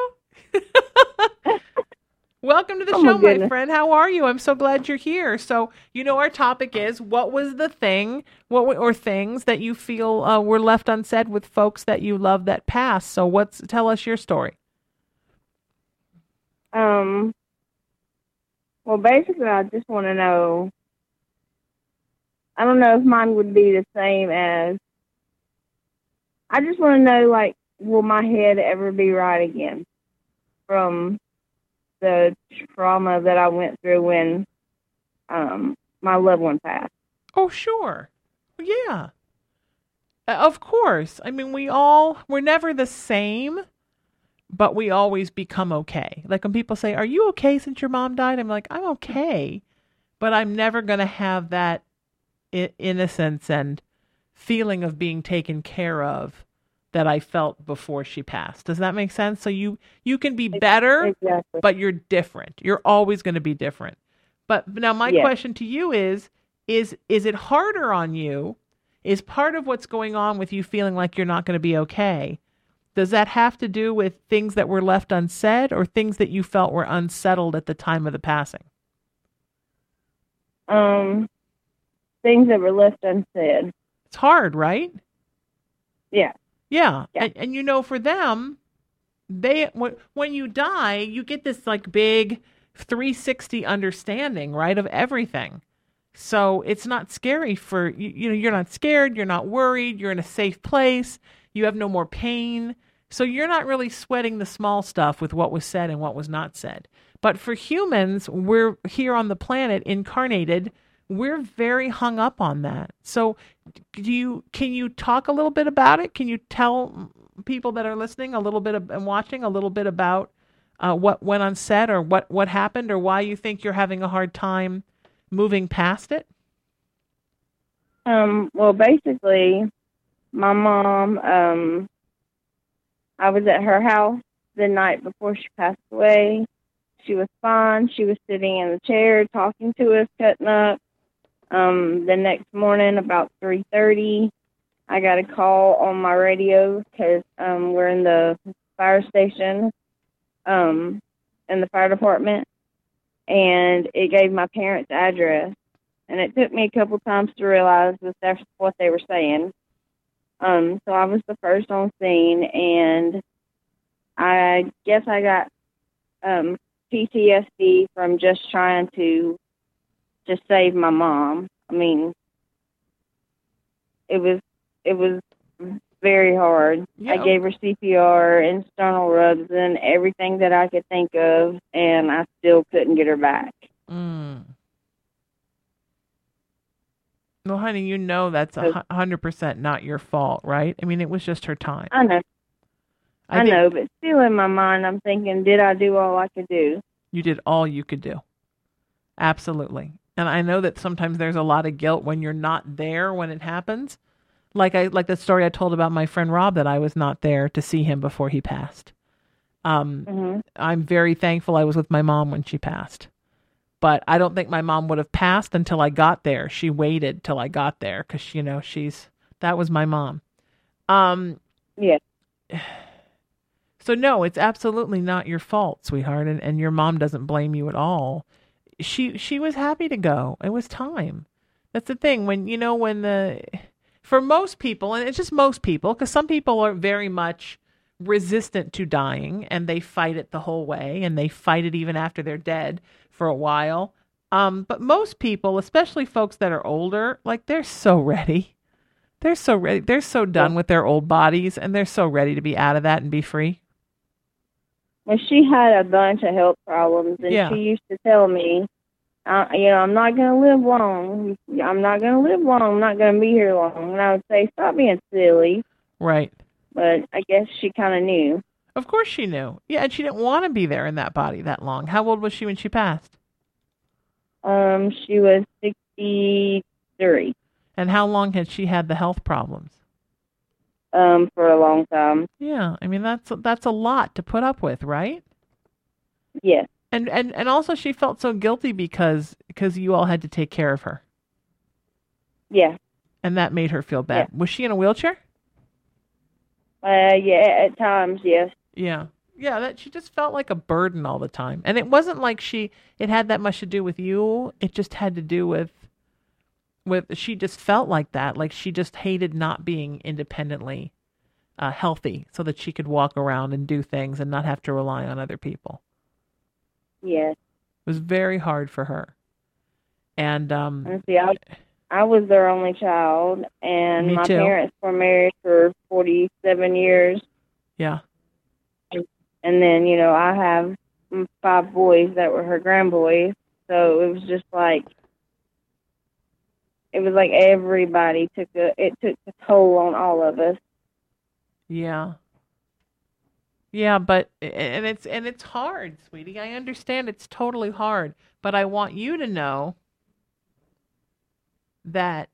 Welcome to the show, my friend. How are you? I'm so glad you're here. So, our topic is, what was the thing, or things that you feel were left unsaid with folks that you love that passed? So tell us your story. Well, basically, I just want to know, I don't know if mine would be the same as, I just want to know, like, will my head ever be right again from the trauma that I went through when my loved one passed? Oh, sure. Yeah. Of course. I mean, we're never the same, but we always become okay. Like when people say, are you okay since your mom died? I'm like, I'm okay, but I'm never going to have that innocence and feeling of being taken care of that I felt before she passed. Does that make sense? So you can be better, exactly, but you're different. You're always going to be different. But now my question to you is it harder on you? Is part of what's going on with you feeling like you're not going to be okay? Does that have to do with things that were left unsaid or things that you felt were unsettled at the time of the passing? Things that were left unsaid. It's hard, right? Yeah. Yeah. And for them, when you die, you get this like big 360 understanding, right, of everything. So it's not scary for you. You're not scared. You're not worried. You're in a safe place. You have no more pain. So you're not really sweating the small stuff with what was said and what was not said. But for humans, we're here on the planet incarnated. We're very hung up on that. So can you talk a little bit about it? Can you tell people that are listening a little bit and watching a little bit about what went unsaid or what happened or why you think you're having a hard time moving past it? Well, basically, my mom, I was at her house the night before she passed away. She was fine. She was sitting in the chair talking to us, cutting up. The next morning, about 3:30, I got a call on my radio because we're in the fire station in the fire department, and it gave my parents' address. And it took me a couple times to realize that that's what they were saying. So I was the first on scene, and I guess I got PTSD from just trying to save my mom. I mean, it was very hard. Yeah. I gave her CPR and sternal rubs and everything that I could think of, and I still couldn't get her back. Well, honey, that's 100% not your fault, right? I mean, it was just her time. I know. I know, but still in my mind, I'm thinking, did I do all I could do? You did all you could do. Absolutely. And I know that sometimes there's a lot of guilt when you're not there when it happens. Like the story I told about my friend Rob, that I was not there to see him before he passed. I'm very thankful I was with my mom when she passed. But I don't think my mom would have passed until I got there. She waited till I got there because, that was my mom. Yeah. So no, it's absolutely not your fault, sweetheart. And your mom doesn't blame you at all. She was happy to go. It was time. That's the thing. For most people, and it's just most people, because some people are very much resistant to dying and they fight it the whole way and they fight it even after they're dead for a while. But most people, especially folks that are older, like they're so ready. They're so ready. They're so done with their old bodies and they're so ready to be out of that and be free. Well, she had a bunch of health problems, and she used to tell me, I'm not going to live long. I'm not going to live long. I'm not going to be here long. And I would say, stop being silly. Right. But I guess she kind of knew. Of course she knew. Yeah, and she didn't want to be there in that body that long. How old was she when she passed? She was 63. And how long had she had the health problems? For a long time. Yeah, I mean that's a lot to put up with, right? Yes. And also she felt so guilty because you all had to take care of her. Yeah. And that made her feel bad. Yeah. Was she in a wheelchair? Yeah, at times, yes. Yeah. Yeah, that she just felt like a burden all the time. And it wasn't like it had that much to do with you. It just had to do with she just felt like that. Like she just hated not being independently healthy so that she could walk around and do things and not have to rely on other people. Yes. It was very hard for her. And see, I was their only child, and Me my too. parents were married for 47 years. yeah. And then, I have 5 boys that were her grandboys. So it was just like, it was like everybody took a toll on all of us. Yeah. Yeah, but and it's hard, sweetie. I understand it's totally hard, but I want you to know that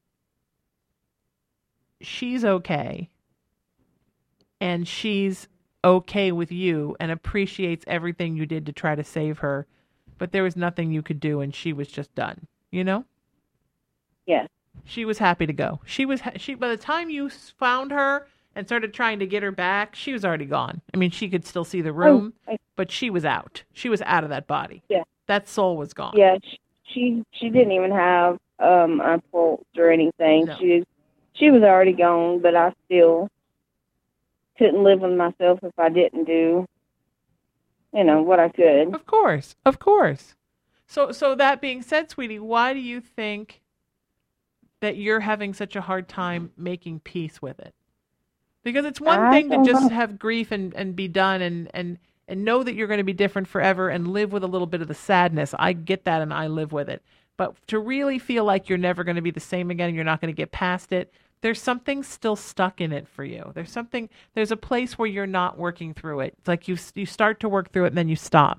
she's okay and she's okay with you and appreciates everything you did to try to save her, but there was nothing you could do and she was just done, you know? Yes. She was happy to go. She by the time you found her and started trying to get her back, she was already gone. I mean, she could still see the room, but she was out. She was out of that body. Yeah. That soul was gone. Yeah, she didn't even have a pulse or anything. No. She was already gone, but I still couldn't live with myself if I didn't do, what I could. Of course. Of course. So that being said, sweetie, why do you think that you're having such a hard time making peace with it? Because it's one thing to just have grief and be done and know that you're going to be different forever and live with a little bit of the sadness. I get that and I live with it. But to really feel like you're never going to be the same again and you're not going to get past it, there's something still stuck in it for you. There's a place where you're not working through it. It's like you start to work through it and then you stop.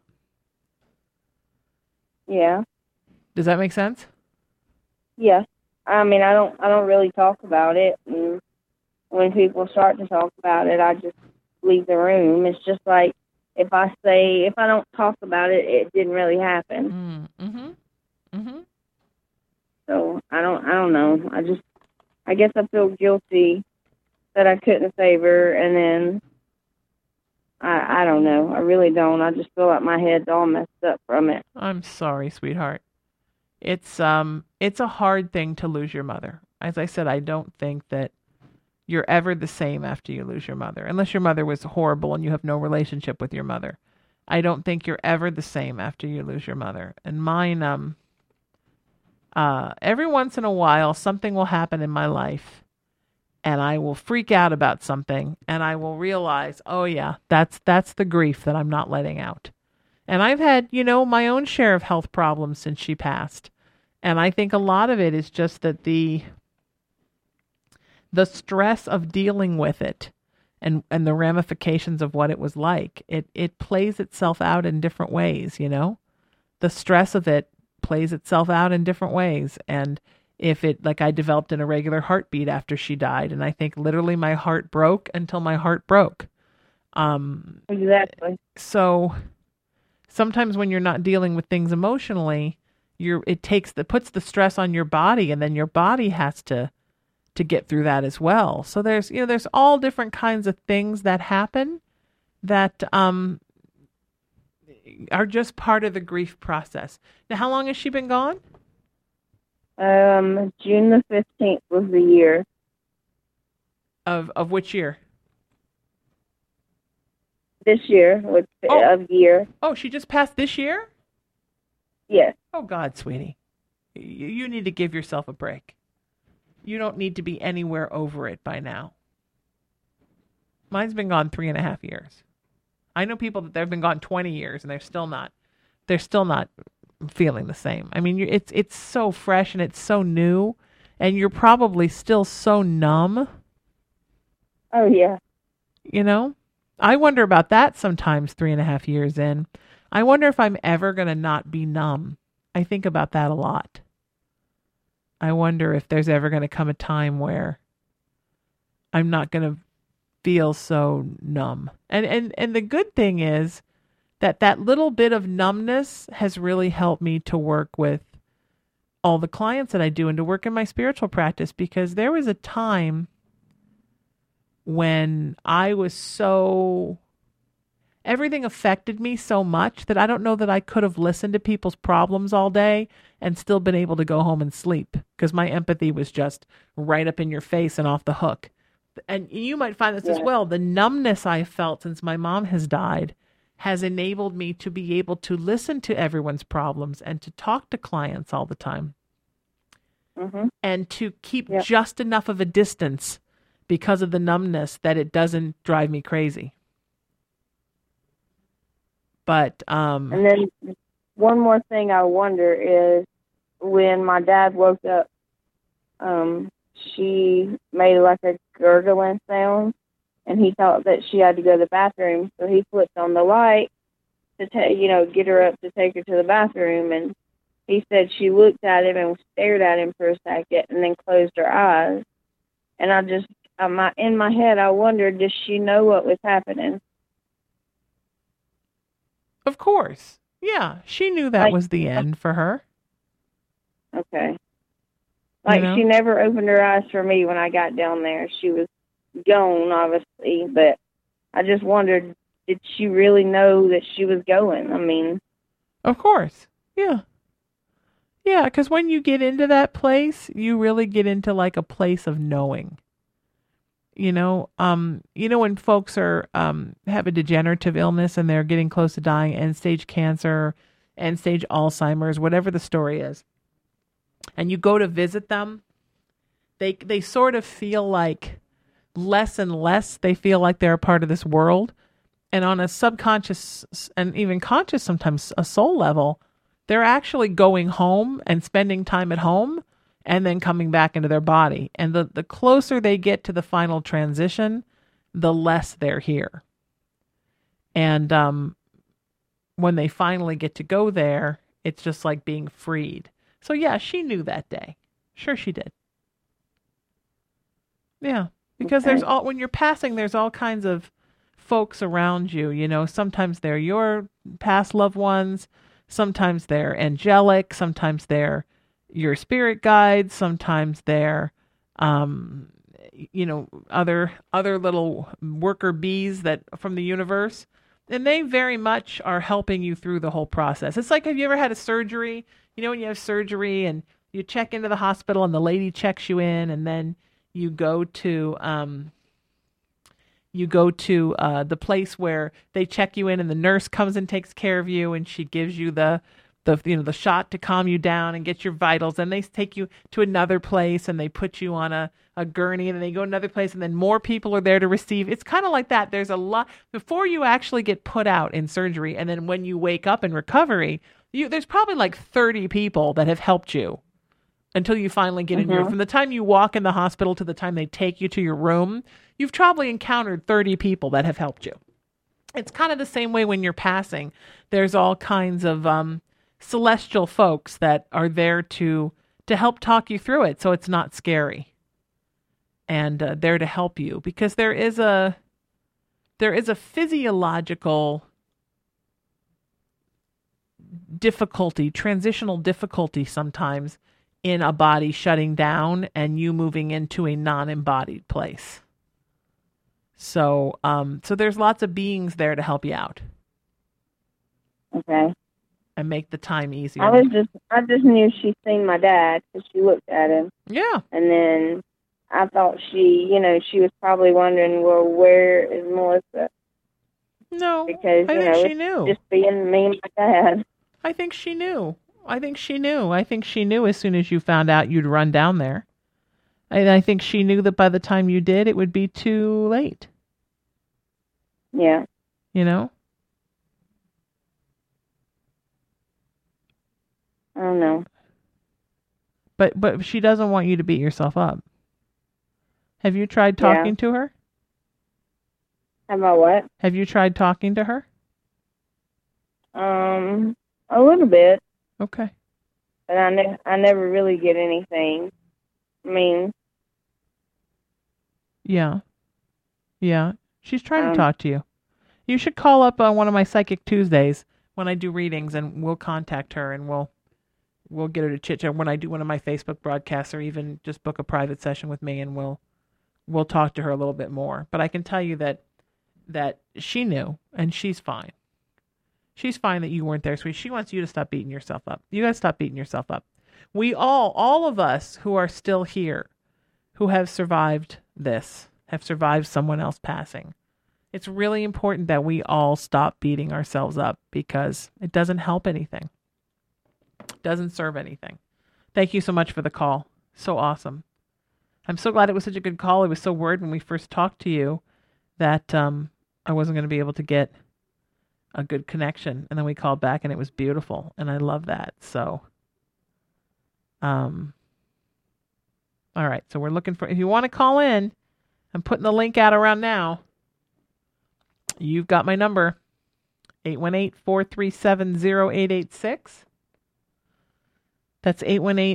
Yeah. Does that make sense? Yes. I mean, I don't really talk about it. And when people start to talk about it, I just leave the room. It's just like if I don't talk about it, it didn't really happen. Mm-hmm. Mm-hmm. So I don't know. I guess I feel guilty that I couldn't save her, and then I don't know. I really don't. I just feel like my head's all messed up from it. I'm sorry, sweetheart. It's a hard thing to lose your mother. As I said, I don't think that you're ever the same after you lose your mother, unless your mother was horrible and you have no relationship with your mother. I don't think you're ever the same after you lose your mother. And mine, every once in a while, something will happen in my life, and I will freak out about something, and I will realize, oh yeah, that's the grief that I'm not letting out. And I've had, my own share of health problems since she passed. And I think a lot of it is just that the stress of dealing with it and the ramifications of what it was like, it plays itself out in different ways, The stress of it plays itself out in different ways. And if I developed an irregular heartbeat after she died, and I think literally my heart broke until my heart broke. Exactly. So sometimes when you're not dealing with things emotionally, it puts the stress on your body, and then your body has to get through that as well. So there's all different kinds of things that happen that are just part of the grief process. Now, how long has she been gone? June the 15th was the year. Of which year? This year, of year. Oh, she just passed this year? Yes. Oh, God, sweetie. You need to give yourself a break. You don't need to be anywhere over it by now. Mine's been gone 3.5 years. I know people that they've been gone 20 years and they're still not feeling the same. I mean, it's so fresh and it's so new, and you're probably still so numb. Oh, yeah. I wonder about that sometimes 3.5 years in. I wonder if I'm ever going to not be numb. I think about that a lot. I wonder if there's ever going to come a time where I'm not going to feel so numb. And the good thing is that little bit of numbness has really helped me to work with all the clients that I do and to work in my spiritual practice, because there was a time when everything affected me so much that I don't know that I could have listened to people's problems all day and still been able to go home and sleep, because my empathy was just right up in your face and off the hook. And you might find this as well. The numbness I felt since my mom has died has enabled me to be able to listen to everyone's problems and to talk to clients all the time. And to keep just enough of a distance because of the numbness that it doesn't drive me crazy. But and then one more thing I wonder is, when my dad woke up, she made like a gurgling sound, and he thought that she had to go to the bathroom, so he flipped on the light to get her up to take her to the bathroom, and he said she looked at him and stared at him for a second and then closed her eyes. And I just, in my head, I wondered, does she know what was happening? Of course. Yeah, she knew that was the end for her. Okay. She never opened her eyes for me when I got down there. She was gone, obviously, but I just wondered, did she really know that she was going? I mean... Of course. Yeah. Yeah, because when you get into that place, you really get into like a place of knowing. When folks are have a degenerative illness and they're getting close to dying, end-stage cancer, end-stage Alzheimer's, whatever the story is, and you go to visit them, they sort of feel like less and less they feel like they're a part of this world. And on a subconscious and even conscious, sometimes a soul level, they're actually going home and spending time at home and then coming back into their body. And the closer they get to the final transition, the less they're here. And when they finally get to go there, it's just like being freed. So yeah, she knew that day. Sure she did. Yeah, because when you're passing, there's all kinds of folks around you. Sometimes they're your past loved ones. Sometimes they're angelic. Sometimes they're your spirit guides. Sometimes they're, other little worker bees that from the universe. And they very much are helping you through the whole process. It's like, have you ever had a surgery? When you have surgery and you check into the hospital and the lady checks you in, and then you go to the place where they check you in, and the nurse comes and takes care of you, and she gives you the shot to calm you down and get your vitals. And they take you to another place and they put you on a gurney, and then they go to another place, and then more people are there to receive. It's kind of like that. There's a lot before you actually get put out in surgery. And then when you wake up in recovery, there's probably like 30 people that have helped you until you finally get in your, from the time you walk in the hospital to the time they take you to your room, you've probably encountered 30 people that have helped you. It's kind of the same way when you're passing. There's all kinds of celestial folks that are there to help talk you through it so it's not scary. And there to help you, because there is a physiological difficulty, transitional difficulty sometimes in a body shutting down and you moving into a non-embodied place. So there's lots of beings there to help you out. Okay. And make the time easier. I just knew she'd seen my dad because she looked at him. Yeah. And then I thought she was probably wondering, well, where is Melissa? No, because I think she knew. Just being me and my dad. I think she knew. I think she knew as soon as you found out you'd run down there. I think she knew that by the time you did, it would be too late. Yeah. I don't know. But she doesn't want you to beat yourself up. Have you tried talking to her? About what? Have you tried talking to her? A little bit. Okay. But I never really get anything. I mean. Yeah. Yeah. She's trying to talk to you. You should call up on one of my Psychic Tuesdays when I do readings, and we'll contact her and we'll get her to chit chat when I do one of my Facebook broadcasts, or even just book a private session with me, and we'll talk to her a little bit more. But I can tell you that she knew, and she's fine. She's fine that you weren't there, sweetie. She wants you to stop beating yourself up. You guys stop beating yourself up. We all of us who are still here, who have survived this, have survived someone else passing. It's really important that we all stop beating ourselves up, because it doesn't help anything. It doesn't serve anything. Thank you so much for the call. So awesome. I'm so glad it was such a good call. I was so worried when we first talked to you that I wasn't going to be able to get a good connection. And then we called back and it was beautiful. And I love that. So, all right. So we're looking for, if you want to call in, I'm putting the link out around now. You've got my number, 818-437-0886. That's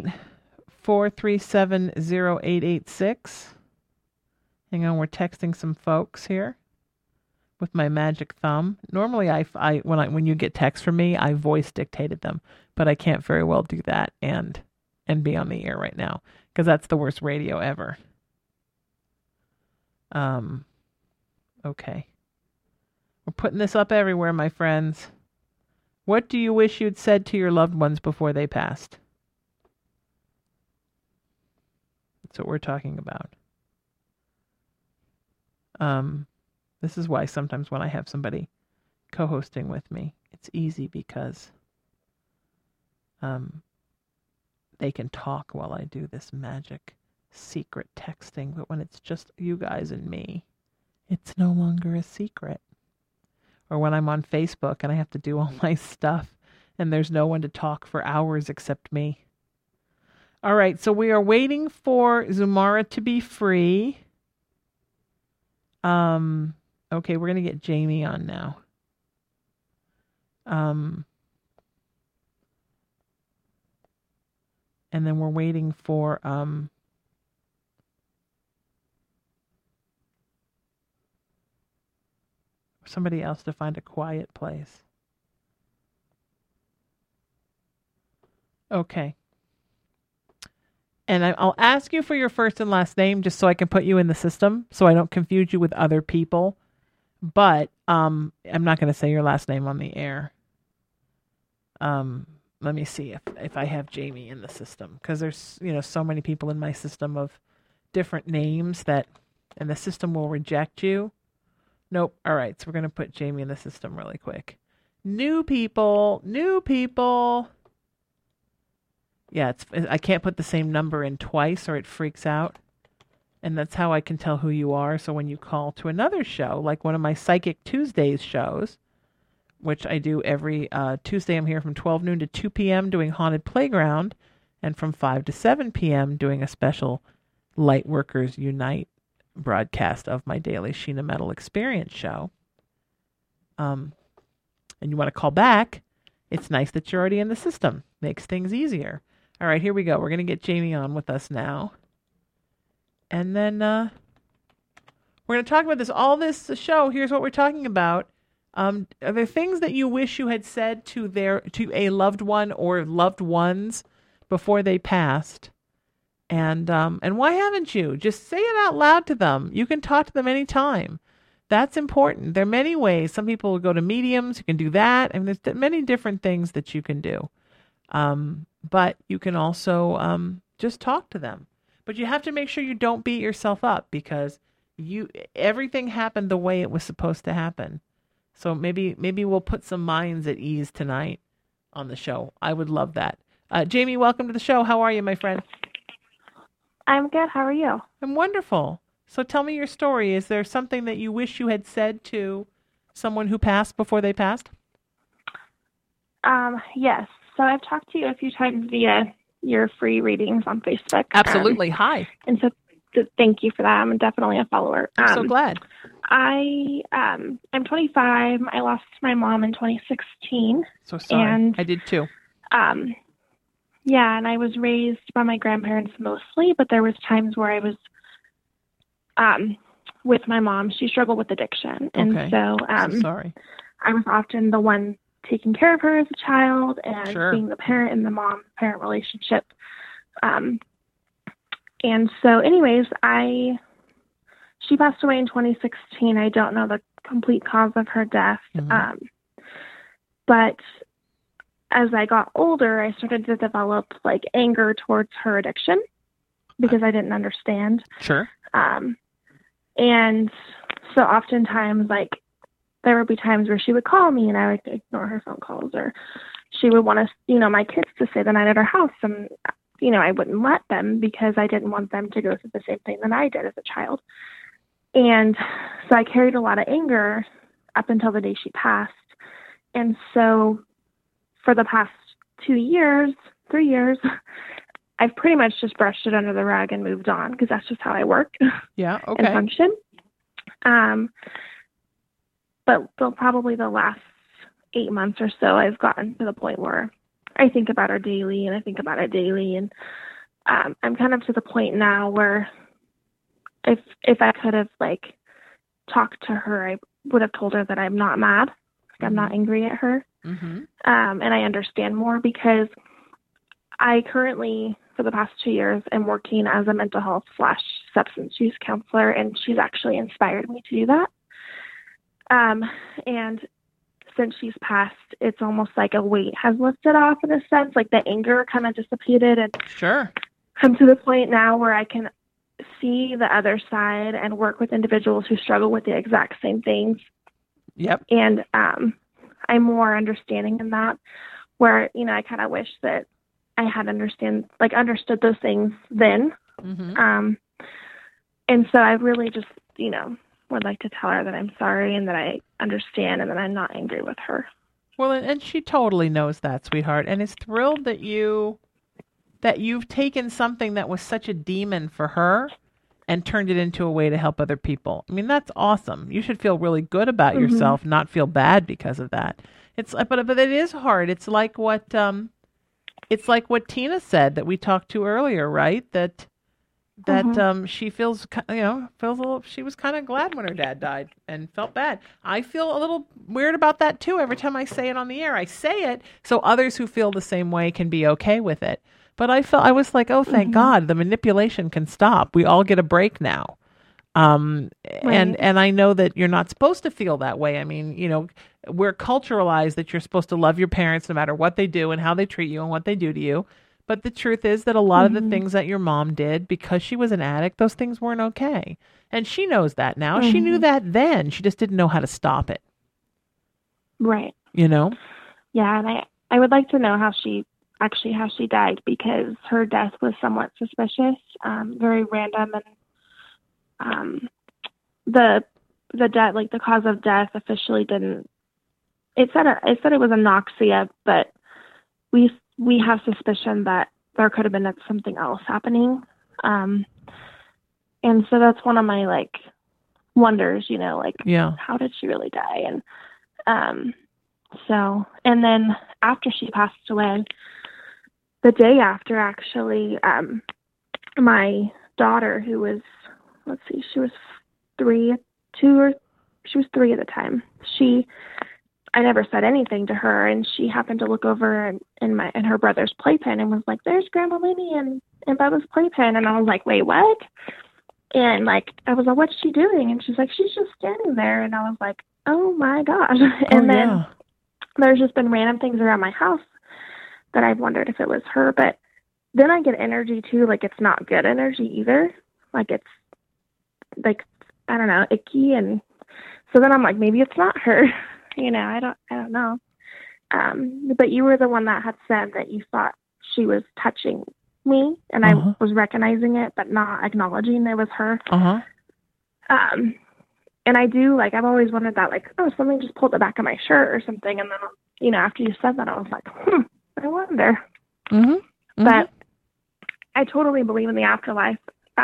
818-437-0886. Hang on, we're texting some folks here with my magic thumb. Normally, when you get texts from me, I voice dictated them, but I can't very well do that and be on the air right now, because that's the worst radio ever. Okay. We're putting this up everywhere, my friends. What do you wish you'd said to your loved ones before they passed? That's what we're talking about. This is why sometimes when I have somebody co-hosting with me, it's easy, because they can talk while I do this magic secret texting. But when it's just you guys and me, it's no longer a secret. Or when I'm on Facebook and I have to do all my stuff and there's no one to talk for hours except me. All right, so we are waiting for Zumara to be free. Okay, we're going to get Jamie on now. And then we're waiting for somebody else to find a quiet place. Okay. And I'll ask you for your first and last name just so I can put you in the system so I don't confuse you with other people. But I'm not going to say your last name on the air. Let me see if I have Jamie in the system, because there's so many people in my system of different names and the system will reject you. Nope. All right. So we're going to put Jamie in the system really quick. New people. Yeah, I can't put the same number in twice or it freaks out. And that's how I can tell who you are. So when you call to another show, like one of my Psychic Tuesdays shows, which I do every Tuesday, I'm here from 12 noon to 2 p.m. doing Haunted Playground, and from 5 to 7 p.m. doing a special Lightworkers Unite broadcast of my daily Sheena Metal Experience show. And you want to call back, it's nice that you're already in the system. Makes things easier. All right, here we go. We're going to get Jamie on with us now. And then we're going to talk about this. All this show, here's what we're talking about. Are there things that you wish you had said to a loved one or loved ones before they passed? And why haven't you? Just say it out loud to them. You can talk to them anytime. That's important. There are many ways. Some people will go to mediums. You can do that. I mean, there's many different things that you can do. But you can also just talk to them. But you have to make sure you don't beat yourself up, because everything happened the way it was supposed to happen. So maybe we'll put some minds at ease tonight on the show. I would love that. Jamie, welcome to the show. How are you, my friend? I'm good. How are you? I'm wonderful. So tell me your story. Is there something that you wish you had said to someone who passed before they passed? Yes. So I've talked to you a few times via your free readings on Facebook. Absolutely. Hi. And so thank you for that. I'm definitely a follower. I'm so glad. I'm 25. I lost my mom in 2016. So sorry. And, I did too. Yeah, and I was raised by my grandparents mostly, but there was times where I was with my mom. She struggled with addiction. And Okay. so So sorry. I was often the one taking care of her as a child and Sure. being the parent in the mom-parent relationship. And so anyways, she passed away in 2016. I don't know the complete cause of her death. Mhm. But as I got older, I started to develop like anger towards her addiction because I didn't understand. Sure. And so oftentimes, like, there would be times where she would call me and I would ignore her phone calls, or she would want to, my kids to stay the night at her house. And, I wouldn't let them because I didn't want them to go through the same thing that I did as a child. And so I carried a lot of anger up until the day she passed. And so for the past 3 years, I've pretty much just brushed it under the rug and moved on because that's just how I work. Yeah. Okay. And function. But probably the last 8 months or so, I've gotten to the point where I think about her daily and I think about it daily. And I'm kind of to the point now where if I could have like talked to her, I would have told her that I'm not mad. I'm not angry at her. Mm-hmm. And I understand more because I currently, for the past 2 years, am working as a mental health / substance use counselor, and she's actually inspired me to do that. And since she's passed, it's almost like a weight has lifted off in a sense, like the anger kind of dissipated, and Sure. I'm to the point now where I can see the other side and work with individuals who struggle with the exact same things. Yep. And I'm more understanding in that, where, I kind of wish that I had understood those things then. Mm-hmm. And so I really just, would like to tell her that I'm sorry and that I understand and that I'm not angry with her. Well, and she totally knows that, sweetheart, and is thrilled that you've taken something that was such a demon for her and turned it into a way to help other people. I mean, that's awesome. You should feel really good about Mm-hmm. yourself, not feel bad because of that. But it is hard. It's like what Tina said that we talked to earlier, right? That she feels a little. She was kind of glad when her dad died and felt bad. I feel a little weird about that too. Every time I say it on the air, I say it so others who feel the same way can be okay with it. But I was like, oh, thank God, the manipulation can stop. We all get a break now. Right. And I know that you're not supposed to feel that way. I mean, we're culturalized that you're supposed to love your parents no matter what they do and how they treat you and what they do to you. But the truth is that a lot of the things that your mom did, because she was an addict, those things weren't okay. And she knows that now. She knew that then. She just didn't know how to stop it. Right. Yeah, and I would like to know how she died, because her death was somewhat suspicious, very random, and the death, like the cause of death, officially didn't. It said it was anoxia, but we have suspicion that there could have been something else happening, and so that's one of my wonders, how did she really die? And and then after she passed away, the day after, actually, my daughter, who was, she was 3 at the time. I never said anything to her, and she happened to look over in her brother's playpen and was like, "There's Grandma Minnie and Bubba's playpen." And I was like, "Wait, what?" And I was like, "What's she doing?" And she's like, "She's just standing there." And I was like, "Oh my gosh!" And then there's just been random things around my house that I've wondered if it was her. But then I get energy too, it's not good energy either. It's I don't know, icky. And so then I'm like, maybe it's not her. I don't know. But you were the one that had said that you thought she was touching me, and I was recognizing it, but not acknowledging it was her. And I do, I've always wondered that, something just pulled the back of my shirt or something. And then, after you said that, I was like, I wonder. But I totally believe in the afterlife.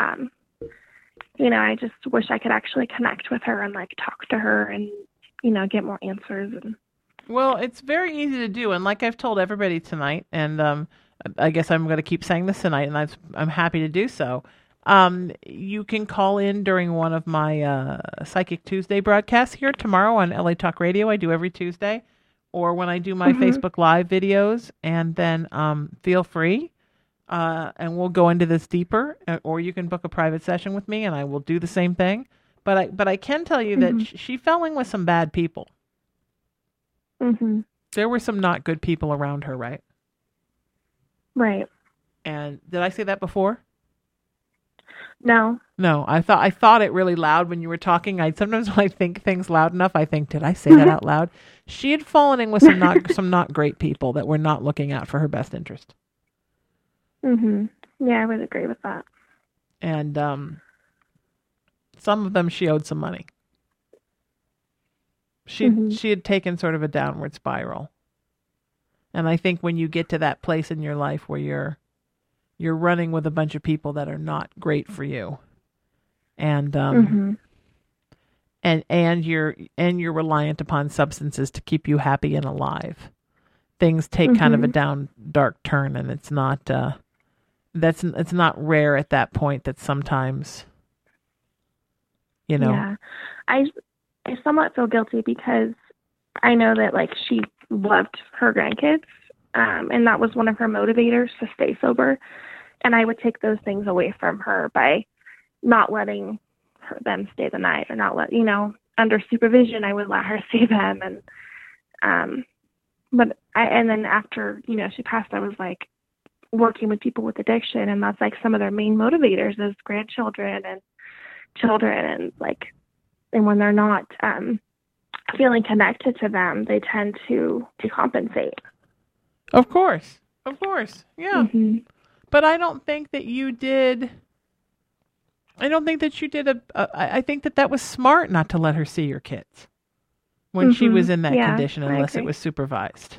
I just wish I could actually connect with her and talk to her and, get more answers. Well, it's very easy to do. And like I've told everybody tonight, and I guess I'm going to keep saying this tonight, and I'm happy to do so. You can call in during one of my Psychic Tuesday broadcasts here tomorrow on LA Talk Radio. I do every Tuesday, or when I do my Facebook Live videos, and then feel free, and we'll go into this deeper, or you can book a private session with me, and I will do the same thing. But I can tell you that she fell in with some bad people. Mm-hmm. There were some not good people around her, right? Right. And did I say that before? No. No, I thought it really loud when you were talking. Sometimes when I think things loud enough, I think, did I say that out loud? She had fallen in with some not great people that were not looking out for her best interest. Mhm. Yeah, I would agree with that. And some of them she owed some money. She had taken sort of a downward spiral. And I think when you get to that place in your life where you're running with a bunch of people that are not great for you, and and you're reliant upon substances to keep you happy and alive, things take kind of a dark turn, and it's not it's not rare at that point that sometimes, you know. Yeah, I somewhat feel guilty because I know that like she loved her grandkids, and that was one of her motivators to stay sober. And I would take those things away from her by not letting them stay the night, or not under supervision, I would let her see them. And, and then after, she passed, I was like working with people with addiction, and that's like some of their main motivators is grandchildren and children. And when they're not, feeling connected to them, they tend to compensate. Of course. Yeah. Mm-hmm. But I don't think that you did. I don't think that you did I think that was smart not to let her see your kids when she was in that condition, unless it was supervised.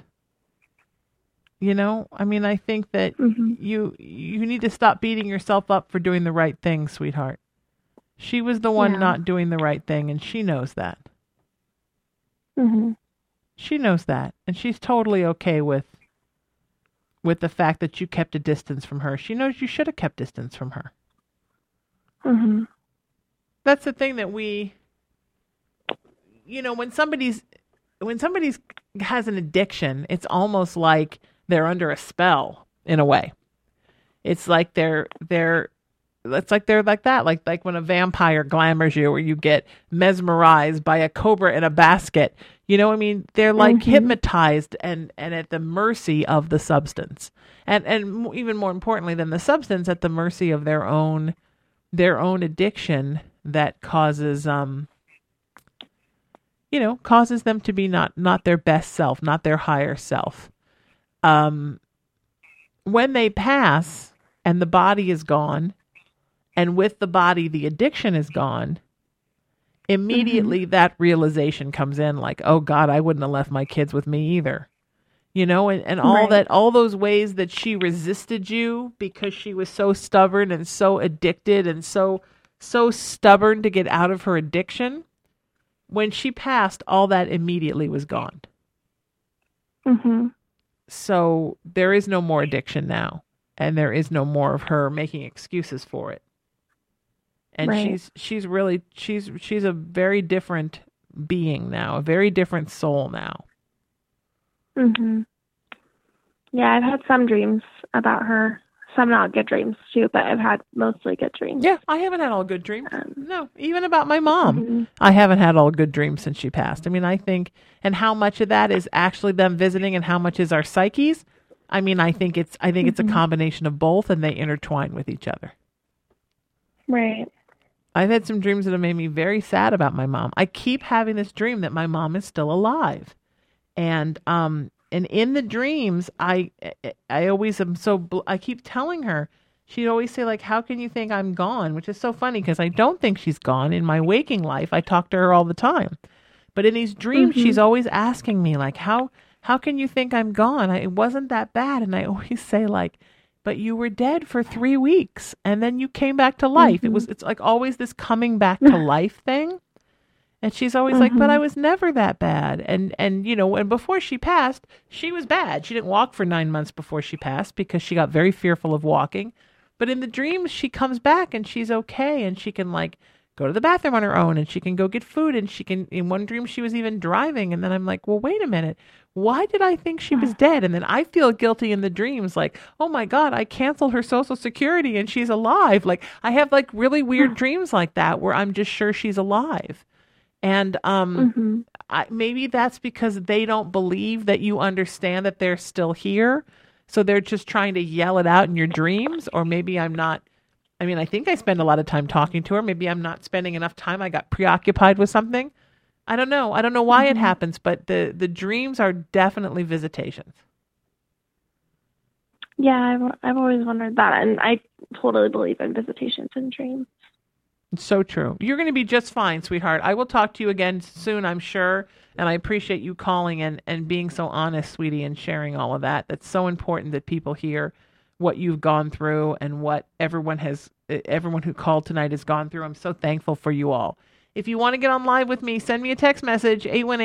I mean, I think that you need to stop beating yourself up for doing the right thing, sweetheart. She was the one not doing the right thing, and she knows that. Mm-hmm. She knows that, and she's totally okay with the fact that you kept a distance from her. She knows you should have kept distance from her. Mm-hmm. That's the thing that when somebody's has an addiction, it's almost like they're under a spell in a way. It's like they're like that, like when a vampire glamours you, or you get mesmerized by a cobra in a basket. I mean, they're like hypnotized and at the mercy of the substance, and even more importantly than the substance, at the mercy of their own addiction that causes causes them to be not their best self, not their higher self. When they pass and the body is gone, and with the body the addiction is gone, immediately that realization comes in, like, oh God, I wouldn't have left my kids with me either. And all those ways that she resisted you because she was so stubborn and so addicted and so stubborn to get out of her addiction, when she passed, all that immediately was gone. Mm-hmm. So there is no more addiction now, and there is no more of her making excuses for it. And she's a very different being now, a very different soul now. Mhm. Yeah, I've had some dreams about her. Some not good dreams too, but I've had mostly good dreams. Yeah, I haven't had all good dreams. No, even about my mom, I haven't had all good dreams since she passed. I mean, I think, and how much of that is actually them visiting, and how much is our psyches? I mean, I think it's a combination of both, and they intertwine with each other. Right. I've had some dreams that have made me very sad about my mom. I keep having this dream that my mom is still alive. And in the dreams, I always am I keep telling her, she'd always say, like, how can you think I'm gone? Which is so funny, because I don't think she's gone. In my waking life, I talk to her all the time. But in these dreams, she's always asking me, like, how can you think I'm gone? It wasn't that bad. And I always say, like, but you were dead for 3 weeks, and then you came back to life. It's like always this coming back to life thing. And she's always like, but I was never that bad. And before she passed, she was bad. She didn't walk for 9 months before she passed because she got very fearful of walking. But in the dreams, she comes back and she's okay, and she can like go to the bathroom on her own, and she can go get food, and she can, in one dream, she was even driving. And then I'm like, well, wait a minute. Why did I think she was dead? And then I feel guilty in the dreams, like, oh my God, I canceled her Social Security and she's alive. Like, I have like really weird dreams like that where I'm just sure she's alive. And maybe that's because they don't believe that you understand that they're still here. So they're just trying to yell it out in your dreams. Or maybe I'm not. I mean, I think I spend a lot of time talking to her. Maybe I'm not spending enough time. I got preoccupied with something. I don't know. I don't know why it happens, but the dreams are definitely visitations. Yeah, I've always wondered that, and I totally believe in visitations and dreams. It's so true. You're going to be just fine, sweetheart. I will talk to you again soon, I'm sure, and I appreciate you calling and being so honest, sweetie, and sharing all of that. That's so important that people hear what you've gone through and what everyone who called tonight has gone through. I'm so thankful for you all. If you want to get on live with me, send me a text message,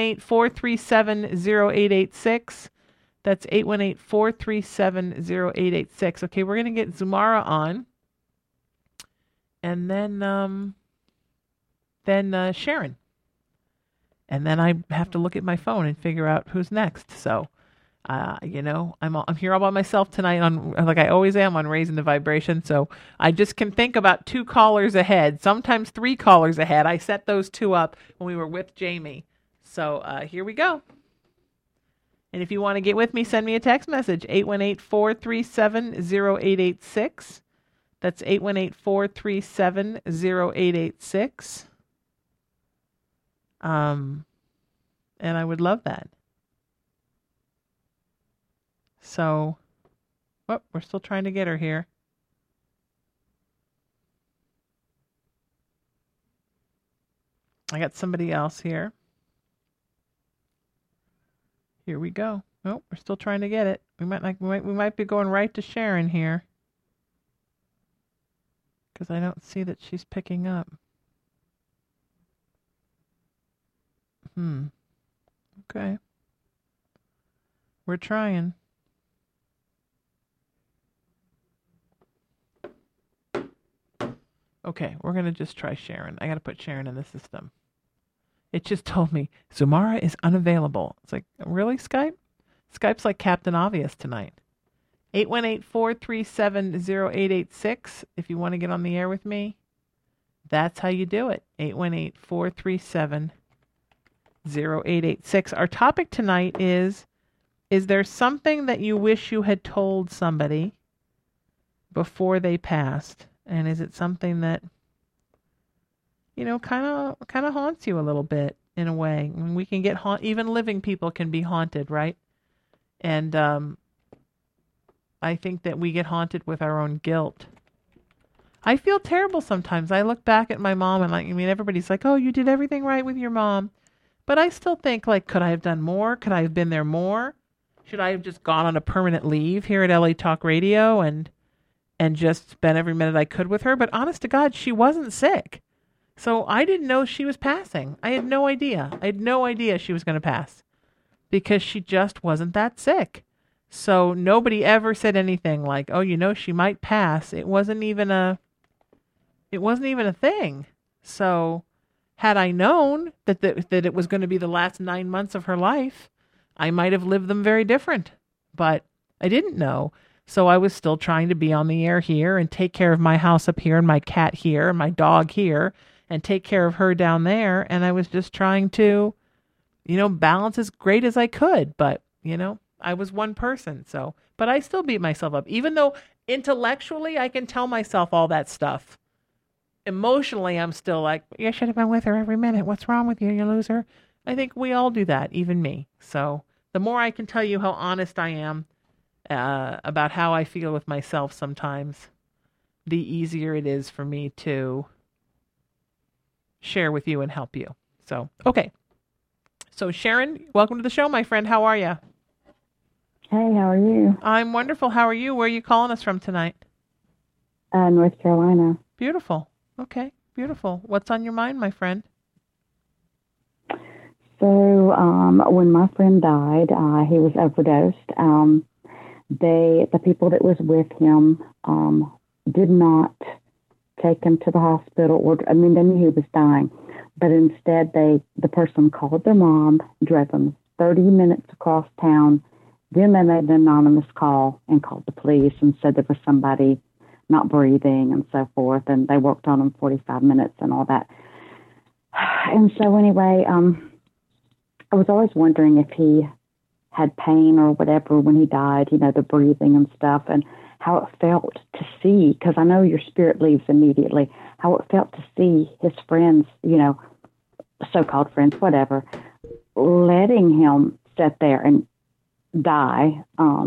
818-437-0886. That's 818-437-0886. Okay, we're going to get Zumara on. And then Sharon. And then I have to look at my phone and figure out who's next. So, I'm here all by myself tonight, on like I always am, on Raising the Vibration. So I just can think about 2 callers ahead, sometimes 3 callers ahead. I set those 2 up when we were with Jamie. So here we go. And if you want to get with me, send me a text message, 818-437-0886. That's 818-437-0886. And I would love that. So, we're still trying to get her here. I got somebody else here. Here we go. Oh, we're still trying to get it. We might be going right to Sharon here, because I don't see that she's picking up. Okay. We're trying. Okay, we're going to just try Sharon. I got to put Sharon in the system. It just told me, Zumara is unavailable. It's like, really, Skype? Skype's like Captain Obvious tonight. 818-437-0886. If you want to get on the air with me, that's how you do it. 818-437-0886. Our topic tonight is there something that you wish you had told somebody before they passed? And is it something that, kind of haunts you a little bit in a way? I mean, we can get even living people can be haunted, right? And I think that we get haunted with our own guilt. I feel terrible sometimes. I look back at my mom and everybody's like, oh, you did everything right with your mom. But I still think, like, could I have done more? Could I have been there more? Should I have just gone on a permanent leave here at LA Talk Radio and just spent every minute I could with her? But honest to God, she wasn't sick. So I didn't know she was passing. I had no idea. I had no idea she was going to pass because she just wasn't that sick. So nobody ever said anything like, oh, she might pass. It wasn't even a thing. So had I known that it was going to be the last 9 months of her life, I might have lived them very different. But I didn't know. So I was still trying to be on the air here and take care of my house up here and my cat here and my dog here and take care of her down there. And I was just trying to, balance as great as I could. But, I was one person. So, but I still beat myself up, even though intellectually I can tell myself all that stuff. Emotionally, I'm still like, you should have been with her every minute. What's wrong with you, you loser? I think we all do that, even me. So the more I can tell you how honest I am about how I feel with myself sometimes, the easier it is for me to share with you and help you. So, okay. So Sharon, welcome to the show, my friend. How are you? Hey, how are you? I'm wonderful. How are you? Where are you calling us from tonight? North Carolina. Beautiful. Okay, beautiful. What's on your mind, my friend? So, when my friend died, he was overdosed. The people that was with him did not take him to the hospital. They knew he was dying. But instead, the person called their mom, drove them 30 minutes across town. Then they made an anonymous call and called the police and said there was somebody not breathing and so forth. And they worked on him 45 minutes and all that. And so anyway, I was always wondering if he had pain or whatever when he died, the breathing and stuff, and how it felt to see, because I know your spirit leaves immediately, how it felt to see his friends, so-called friends, whatever, letting him sit there and die.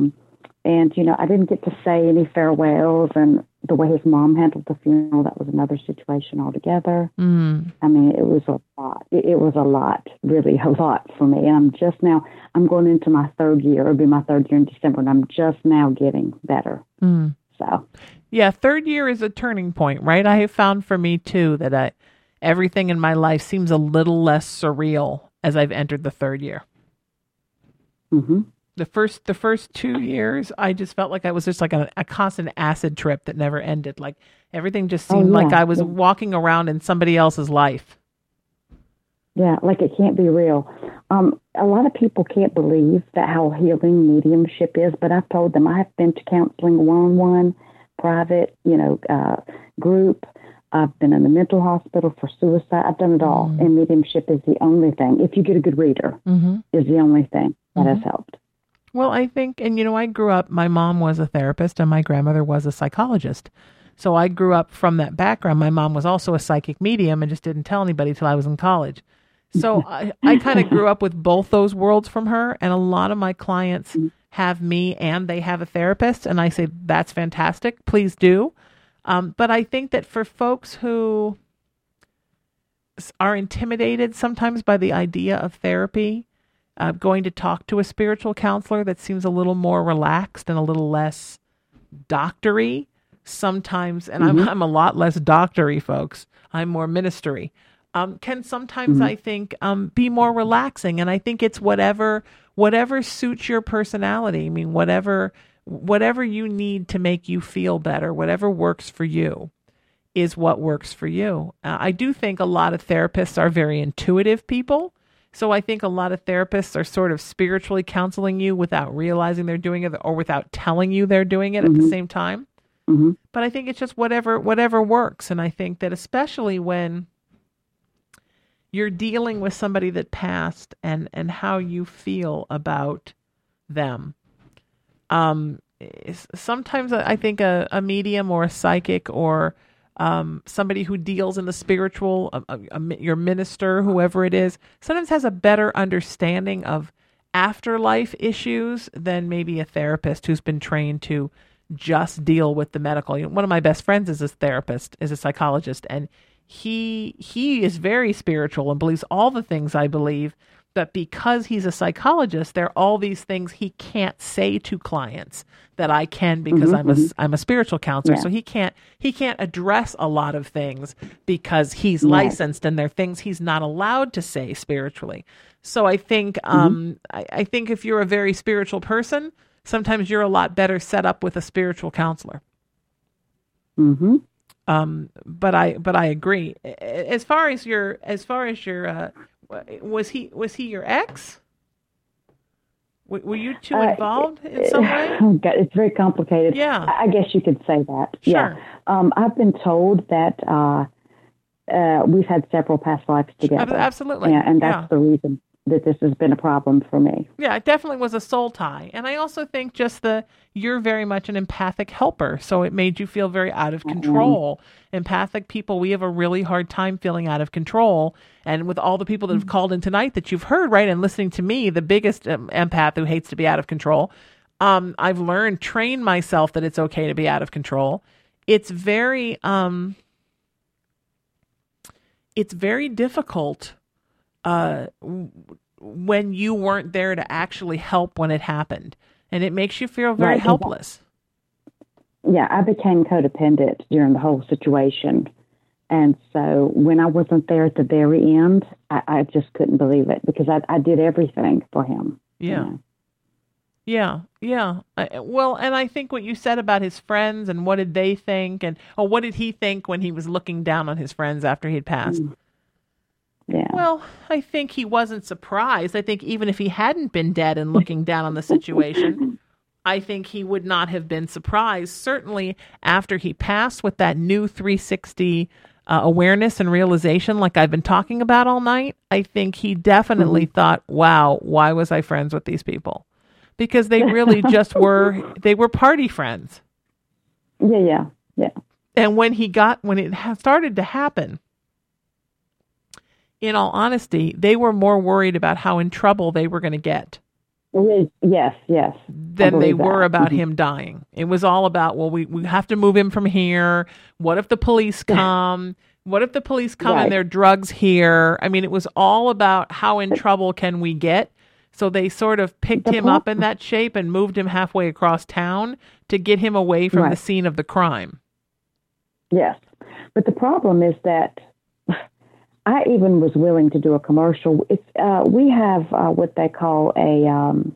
I didn't get to say any farewells, and the way his mom handled the funeral, that was another situation altogether. It was a lot. It was a lot, really a lot for me. And I'm going into my third year. It'll be my third year in December, and I'm just now getting better. So, yeah, third year is a turning point, right? I have found for me too that everything in my life seems a little less surreal as I've entered the third year. Mm-hmm. The first 2 years, I just felt like I was just like a constant acid trip that never ended. Like everything just seemed like I was walking around in somebody else's life. Yeah, like it can't be real. A lot of people can't believe that how healing mediumship is, but I've told them I have been to counseling one-on-one, private, group. I've been in the mental hospital for suicide. I've done it all. And mediumship is the only thing, if you get a good reader, is the only thing that has helped. Well, I think, and I grew up, my mom was a therapist and my grandmother was a psychologist. So I grew up from that background. My mom was also a psychic medium and just didn't tell anybody till I was in college. So I kind of grew up with both those worlds from her. And a lot of my clients have me and they have a therapist. And I say, that's fantastic. Please do. But I think that for folks who are intimidated sometimes by the idea of therapy, going to talk to a spiritual counselor that seems a little more relaxed and a little less doctory sometimes, and I'm a lot less doctory, folks. I'm more ministry. Can sometimes I think be more relaxing, and I think it's whatever suits your personality. I mean, whatever you need to make you feel better, whatever works for you is what works for you. I do think a lot of therapists are very intuitive people. So I think a lot of therapists are sort of spiritually counseling you without realizing they're doing it or without telling you they're doing it at the same time. But I think it's just whatever works. And I think that especially when you're dealing with somebody that passed and how you feel about them. Sometimes I think a medium or a psychic or somebody who deals in the spiritual, your minister, whoever it is, sometimes has a better understanding of afterlife issues than maybe a therapist who's been trained to just deal with the medical. One of my best friends is a therapist, is a psychologist, and he is very spiritual and believes all the things I believe, but because he's a psychologist, there are all these things he can't say to clients that I can because I'm a spiritual counselor. Yeah. So he can't address a lot of things because he's licensed, and there are things he's not allowed to say spiritually. So I think I think if you're a very spiritual person, sometimes you're a lot better set up with a spiritual counselor. But I agree. As far as your was he your ex? Were you two involved in some way? It's very complicated. Yeah, I guess you could say that. Sure. Yeah. I've been told that we've had several past lives together. Absolutely. Yeah, and that's the reason that this has been a problem for me. Yeah, it definitely was a soul tie. And I also think just you're very much an empathic helper, so it made you feel very out of control. Empathic people, we have a really hard time feeling out of control. And with all the people that have called in tonight that you've heard, right, and listening to me, the biggest empath who hates to be out of control, I've trained myself that it's okay to be out of control. It's very difficult when you weren't there to actually help when it happened. And it makes you feel very helpless. Yeah, I became codependent during the whole situation. And so when I wasn't there at the very end, I just couldn't believe it because I did everything for him. Yeah. Yeah, yeah. Well, and I think what you said about his friends and what did they think, and what did he think when he was looking down on his friends after he'd passed? Yeah. Well, I think he wasn't surprised. I think even if he hadn't been dead and looking down on the situation, I think he would not have been surprised. Certainly after he passed with that new 360 awareness and realization like I've been talking about all night, I think he definitely thought, wow, why was I friends with these people? Because they really just they were party friends. Yeah. And when it started to happen, in all honesty, they were more worried about how in trouble they were going to get. Yes. Than they were about him dying. It was all about, well, we have to move him from here. What if the police come? What if the police come and there are drugs here? I mean, it was all about how in trouble can we get? So they sort of picked him up in that shape and moved him halfway across town to get him away from the scene of the crime. Yes. But the problem is that I even was willing to do a commercial. We have what they call a,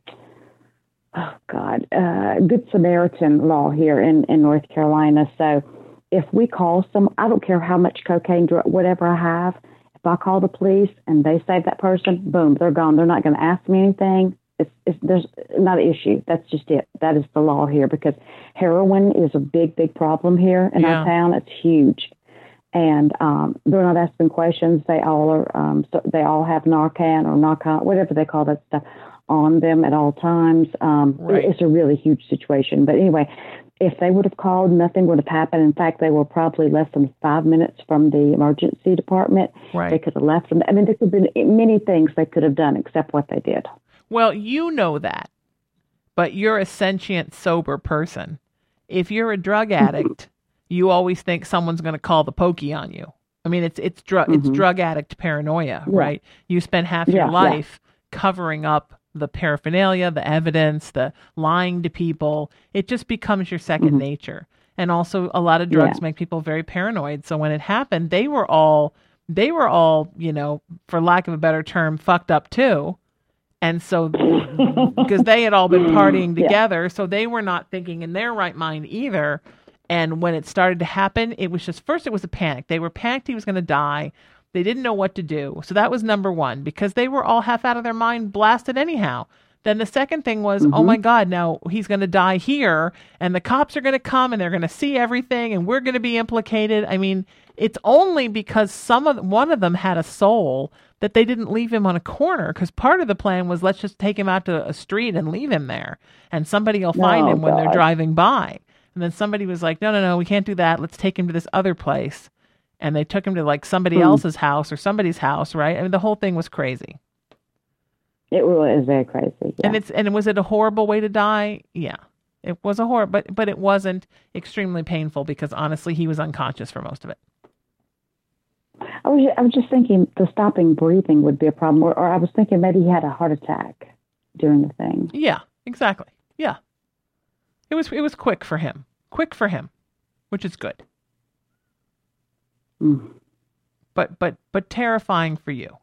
Good Samaritan law here in North Carolina. So if we call I don't care how much cocaine, drug, whatever I have, if I call the police and they save that person, boom, they're gone. They're not going to ask me anything. There's not an issue. That's just it. That is the law here because heroin is a big, big problem here in our town. It's huge. And they're not asking questions. They all are. They all have Narcan or Narcan, whatever they call that stuff, on them at all times. It's a really huge situation. But anyway, if they would have called, nothing would have happened. In fact, they were probably less than 5 minutes from the emergency department. Right. They could have left them. I mean, there could have been many things they could have done except what they did. Well, you know that, but you're a sentient, sober person. If you're a drug addict, you always think someone's going to call the pokey on you. I mean, it's drug addict paranoia, right? You spend half your life covering up the paraphernalia, the evidence, the lying to people. It just becomes your second nature. And also, a lot of drugs make people very paranoid. So when it happened, they were all, for lack of a better term, fucked up too. And so, because they had all been partying together, so they were not thinking in their right mind either. And when it started to happen, it was just, first it was a panic. They were panicked he was going to die. They didn't know what to do. So that was number one, because they were all half out of their mind, blasted anyhow. Then the second thing was, oh my God, now he's going to die here, and the cops are going to come, and they're going to see everything, and we're going to be implicated. I mean, it's only because one of them had a soul that they didn't leave him on a corner, because part of the plan was, let's just take him out to a street and leave him there, and somebody will find him when they're driving by. And then somebody was like, no, we can't do that. Let's take him to this other place. And they took him to like somebody else's house or somebody's house, right? I mean, the whole thing was crazy. It was very crazy. Yeah. And was it a horrible way to die? Yeah, it was a horror, but it wasn't extremely painful because honestly, he was unconscious for most of it. I was just thinking the stopping breathing would be a problem, or I was thinking maybe he had a heart attack during the thing. Yeah, exactly. Yeah, it was quick for him, which is good. But terrifying for you.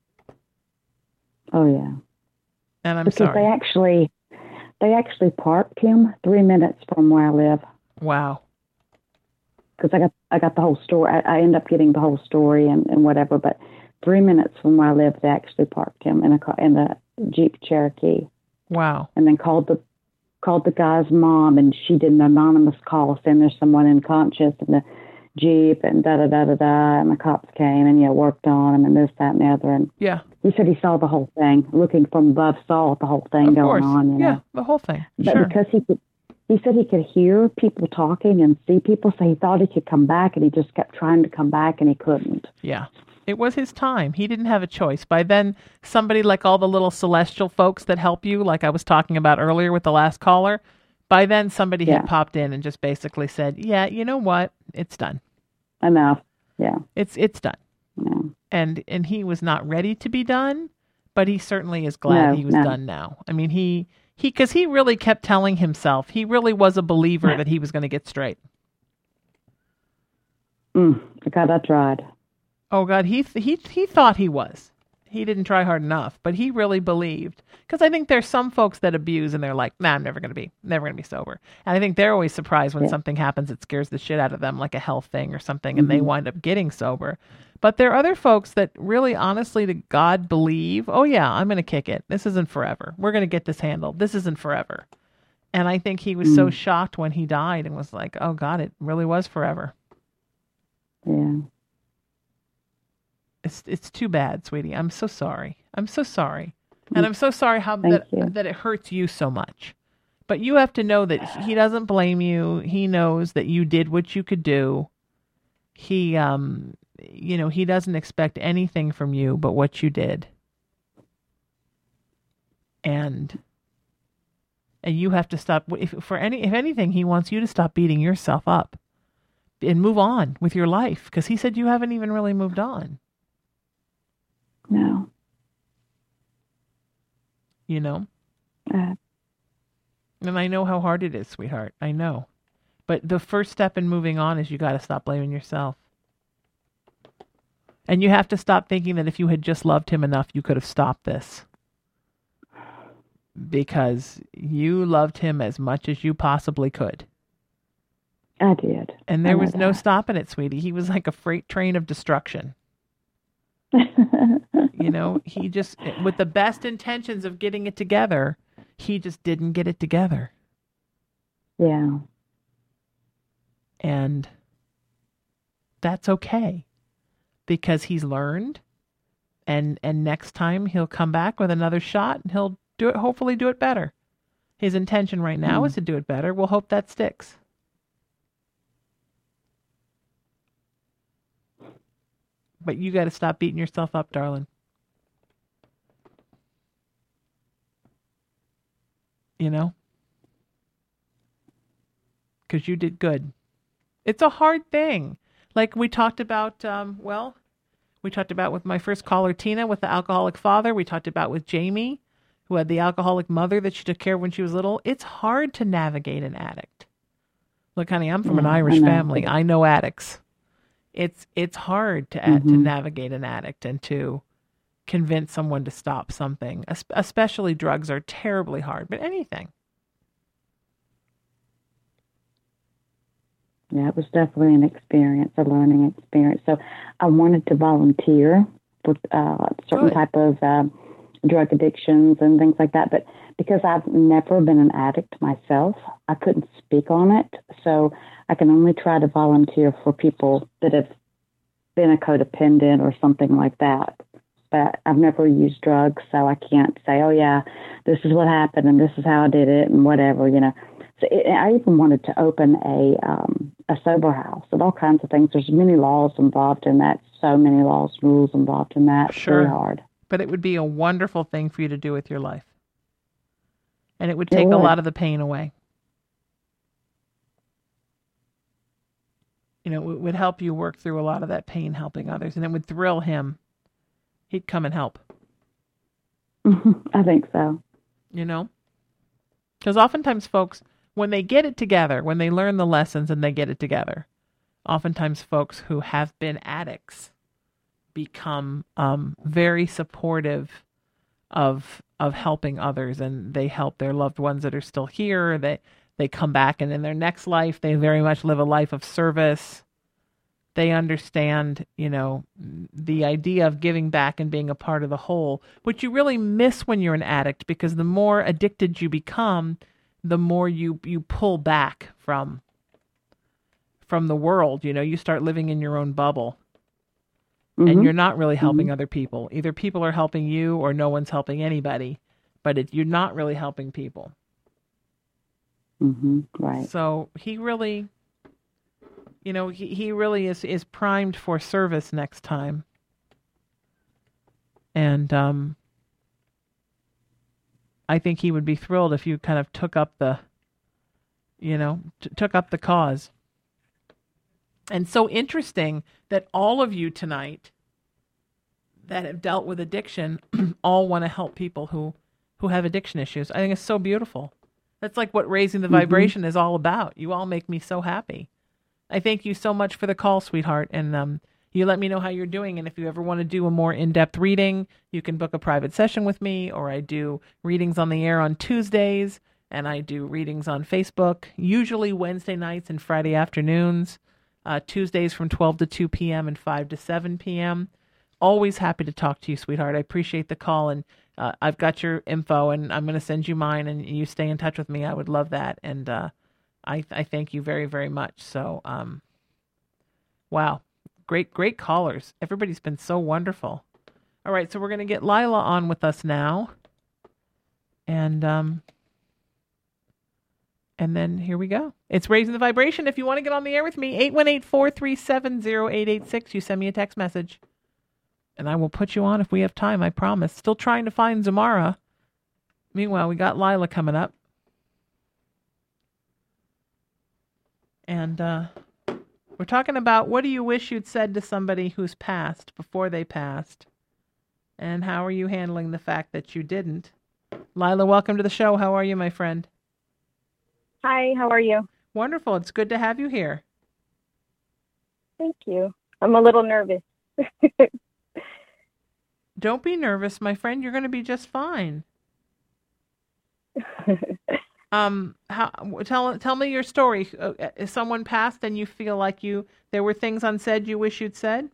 Oh yeah. And I'm because sorry. They actually parked him 3 minutes from where I live. Wow. Because I got the whole story. I end up getting the whole story and whatever. But 3 minutes from where I live, they actually parked him in a Jeep Cherokee. Wow. And then called the guy's mom, and she did an anonymous call saying there's someone unconscious in the Jeep and da-da-da-da-da, and the cops came and worked on him and this, that, and the other. And he said he saw the whole thing, looking from above, saw the whole thing going on. The whole thing. But because he said he could hear people talking and see people, so he thought he could come back, and he just kept trying to come back, and he couldn't. Yeah. It was his time. He didn't have a choice. By then, somebody like all the little celestial folks that help you, like I was talking about earlier with the last caller, by then somebody had popped in and just basically said, yeah, you know what? It's done. Enough. Yeah. It's done. Yeah. And he was not ready to be done, but he certainly is glad he was done now. I mean, because he really kept telling himself, he really was a believer that he was going to get straight. God, I tried. Oh God, he thought he was. He didn't try hard enough, but he really believed. Because I think there's some folks that abuse and they're like, nah, I'm never going to be sober. And I think they're always surprised when something happens that scares the shit out of them, like a health thing or something, and they wind up getting sober. But there are other folks that really honestly to God believe, oh yeah, I'm going to kick it. This isn't forever. We're going to get this handled. This isn't forever. And I think he was so shocked when he died and was like, oh God, it really was forever. Yeah. It's too bad, sweetie. I'm so sorry. I'm so sorry. And I'm so sorry that it hurts you so much. But you have to know that he doesn't blame you. He knows that you did what you could do. He, he doesn't expect anything from you but what you did. And you have to stop. If anything, he wants you to stop beating yourself up and move on with your life. Because he said you haven't even really moved on. No. You know? And I know how hard it is, sweetheart. I know. But the first step in moving on is you got to stop blaming yourself. And you have to stop thinking that if you had just loved him enough, you could have stopped this. Because you loved him as much as you possibly could. I did. And there was no stopping it, sweetie. He was like a freight train of destruction. He just, with the best intentions of getting it together, he just didn't get it together. Yeah. And that's okay. Because he's learned. And next time he'll come back with another shot and he'll hopefully do it better. His intention right now is to do it better. We'll hope that sticks. But you got to stop beating yourself up, darling. Because you did good. It's a hard thing. Like we talked about, we talked about with my first caller, Tina, with the alcoholic father. We talked about with Jamie, who had the alcoholic mother that she took care of when she was little. It's hard to navigate an addict. Look, honey, I'm from an Irish family. I know addicts. It's hard to navigate an addict and to convince someone to stop something. Especially drugs are terribly hard, but anything. Yeah, it was definitely an experience, a learning experience. So I wanted to volunteer with certain type of drug addictions and things like that. But because I've never been an addict myself, I couldn't speak on it. So I can only try to volunteer for people that have been a codependent or something like that. But I've never used drugs, so I can't say, oh, yeah, this is what happened and this is how I did it and whatever, So I even wanted to open a sober house and all kinds of things. There's many laws involved in that, so many laws, rules involved in that. Sure. It's very hard. But it would be a wonderful thing for you to do with your life. And it would take a lot of the pain away. It would help you work through a lot of that pain helping others. And it would thrill him. He'd come and help. I think so. Because oftentimes folks, when they get it together, when they learn the lessons and they get it together, oftentimes folks who have been addicts become very supportive of helping others, and they help their loved ones that are still here. They come back, and in their next life, they very much live a life of service. They understand, the idea of giving back and being a part of the whole, which you really miss when you're an addict, because the more addicted you become, the more you pull back from the world. You start living in your own bubble. And you're not really helping other people. Either people are helping you or no one's helping anybody, but you're not really helping people. Right. So he really, he really is primed for service next time. And I think he would be thrilled if you kind of took up the cause. And so interesting that all of you tonight that have dealt with addiction all want to help people who have addiction issues. I think it's so beautiful. That's like what Raising the Vibration is all about. You all make me so happy. I thank you so much for the call, sweetheart. And you let me know how you're doing. And if you ever want to do a more in-depth reading, you can book a private session with me, or I do readings on the air on Tuesdays, and I do readings on Facebook, usually Wednesday nights and Friday afternoons, Tuesdays from 12 to 2 p.m. and 5 to 7 p.m. Always happy to talk to you, sweetheart. I appreciate the call, and I've got your info, and I'm going to send you mine, and you stay in touch with me. I would love that, and I thank you very, very much. So, wow, great callers. Everybody's been so wonderful. All right, so we're going to get Lila on with us now, and then here we go. It's Raising the Vibration. If you want to get on the air with me, 818-437-0886. You send me a text message, and I will put you on if we have time, I promise. Still trying to find Zamara. Meanwhile, we got Lila coming up. And we're talking about, what do you wish you'd said to somebody who's passed before they passed? And how are you handling the fact that you didn't? Lila, welcome to the show. How are you, my friend? Hi, how are you? Wonderful. It's good to have you here. Thank you. I'm a little nervous. Don't be nervous, my friend. You're going to be just fine. Tell me your story. Is someone passed and you feel like there were things unsaid you wish you'd said?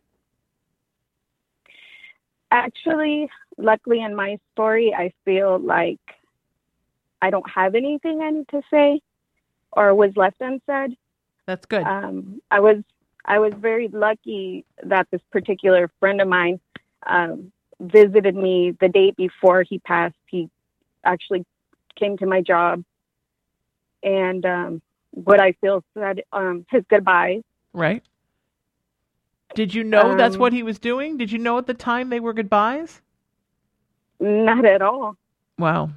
Actually, luckily in my story, I feel like I don't have anything I need to say or was left unsaid. That's good. I was very lucky that this particular friend of mine visited me the day before he passed. He actually came to my job and what I feel said his goodbyes. Right. Did you know that's what he was doing? Did you know at the time they were goodbyes? Not at all. Wow.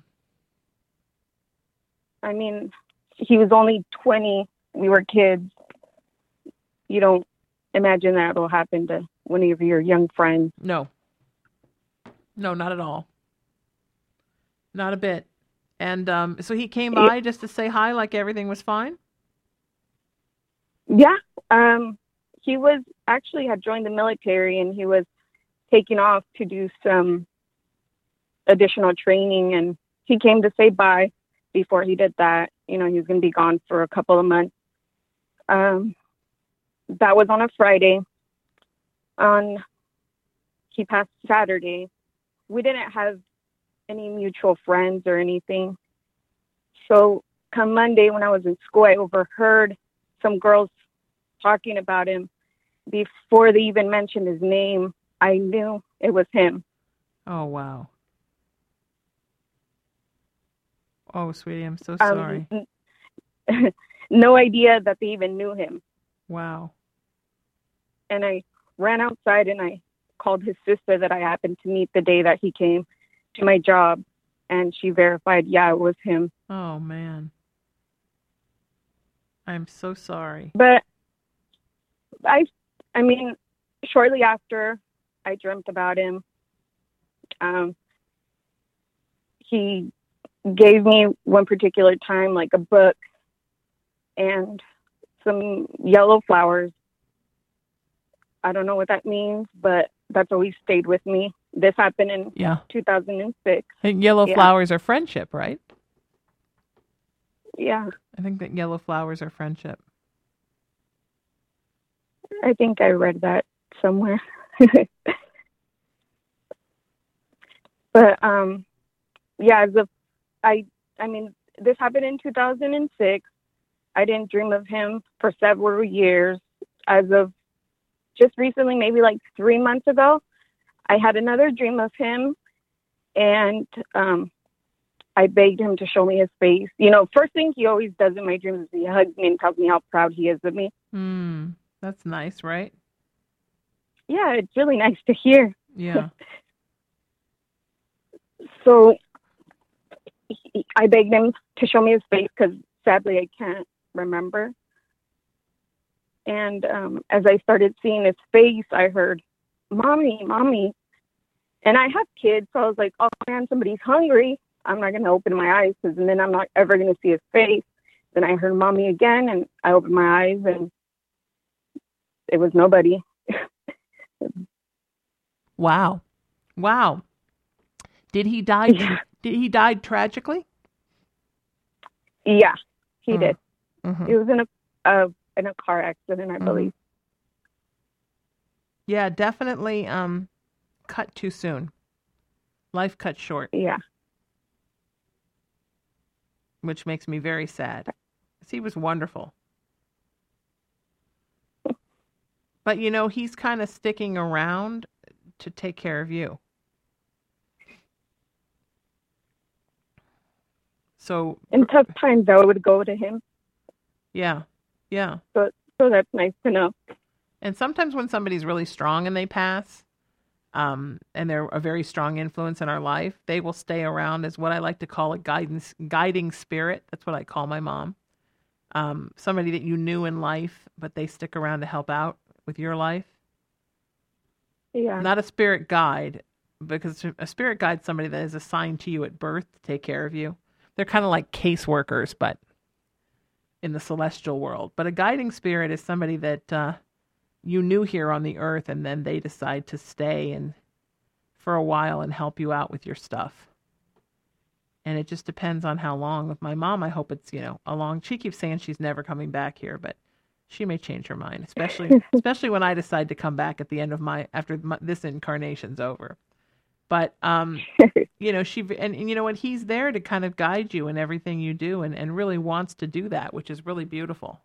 I mean, he was only 20. We were kids. You don't imagine that will happen to one of your young friends. No, not at all. Not a bit. And so he came by just to say hi, like everything was fine? Yeah. He had joined the military, and he was taking off to do some additional training, and he came to say bye before he did that. He was going to be gone for a couple of months. That was on a Friday. He passed Saturday. We didn't have any mutual friends or anything. So come Monday when I was in school, I overheard some girls talking about him. Before they even mentioned his name, I knew it was him. Oh, wow. Oh, sweetie, I'm so sorry. No idea that they even knew him. Wow. And I ran outside and I called his sister that I happened to meet the day that he came to my job, and she verified, yeah, it was him. Oh, man. I'm so sorry. But I mean, shortly after I dreamt about him, he gave me one particular time, like a book and some yellow flowers. I don't know what that means, but that's always stayed with me. This happened in 2006. And yellow flowers are friendship, right? Yeah. I think that yellow flowers are friendship. I think I read that somewhere. But I mean, this happened in 2006. I didn't dream of him for several years. As of just recently, maybe like 3 months ago, I had another dream of him, and I begged him to show me his face. First thing he always does in my dreams is he hugs me and tells me how proud he is of me. That's nice, right? Yeah, it's really nice to hear. Yeah. So I begged him to show me his face because sadly I can't remember. And as I started seeing his face, I heard, "Mommy, Mommy." And I have kids, so I was like, oh man, somebody's hungry. I'm not going to open my eyes because then I'm not ever going to see his face. Then I heard "Mommy" again, and I opened my eyes, and it was nobody. Wow. Wow. Did he die? Yeah. Did he die tragically? Yeah, he did. Mm-hmm. He was in a car accident, I believe. Yeah, definitely cut too soon. Life cut short. Yeah. Which makes me very sad. He was wonderful. But, he's kind of sticking around to take care of you. So in tough times, I would go to him. Yeah. Yeah. So that's nice to know. And sometimes when somebody's really strong and they pass, and they're a very strong influence in our life, they will stay around as what I like to call a guiding spirit. That's what I call my mom. Somebody that you knew in life, but they stick around to help out with your life. Yeah. Not a spirit guide, because a spirit guide is somebody that is assigned to you at birth to take care of you. They're kind of like caseworkers, but in the celestial world. But a guiding spirit is somebody that you knew here on the earth, and then they decide to stay and for a while and help you out with your stuff. And it just depends on how long. With my mom, I hope it's, a long. She keeps saying she's never coming back here, but she may change her mind, especially when I decide to come back at the end of this incarnation's over. But and you know what, he's there to kind of guide you in everything you do, and really wants to do that, which is really beautiful.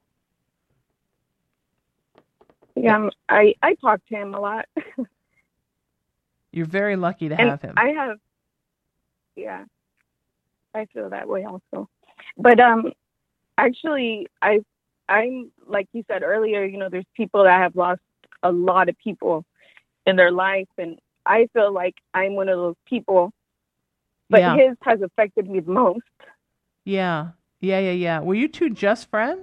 Yeah, I talk to him a lot. You're very lucky to have him. Yeah, I feel that way also. But actually, I'm like you said earlier, there's people that have lost a lot of people in their life, and I feel like I'm one of those people. But his has affected me the most. Yeah. Were you two just friends?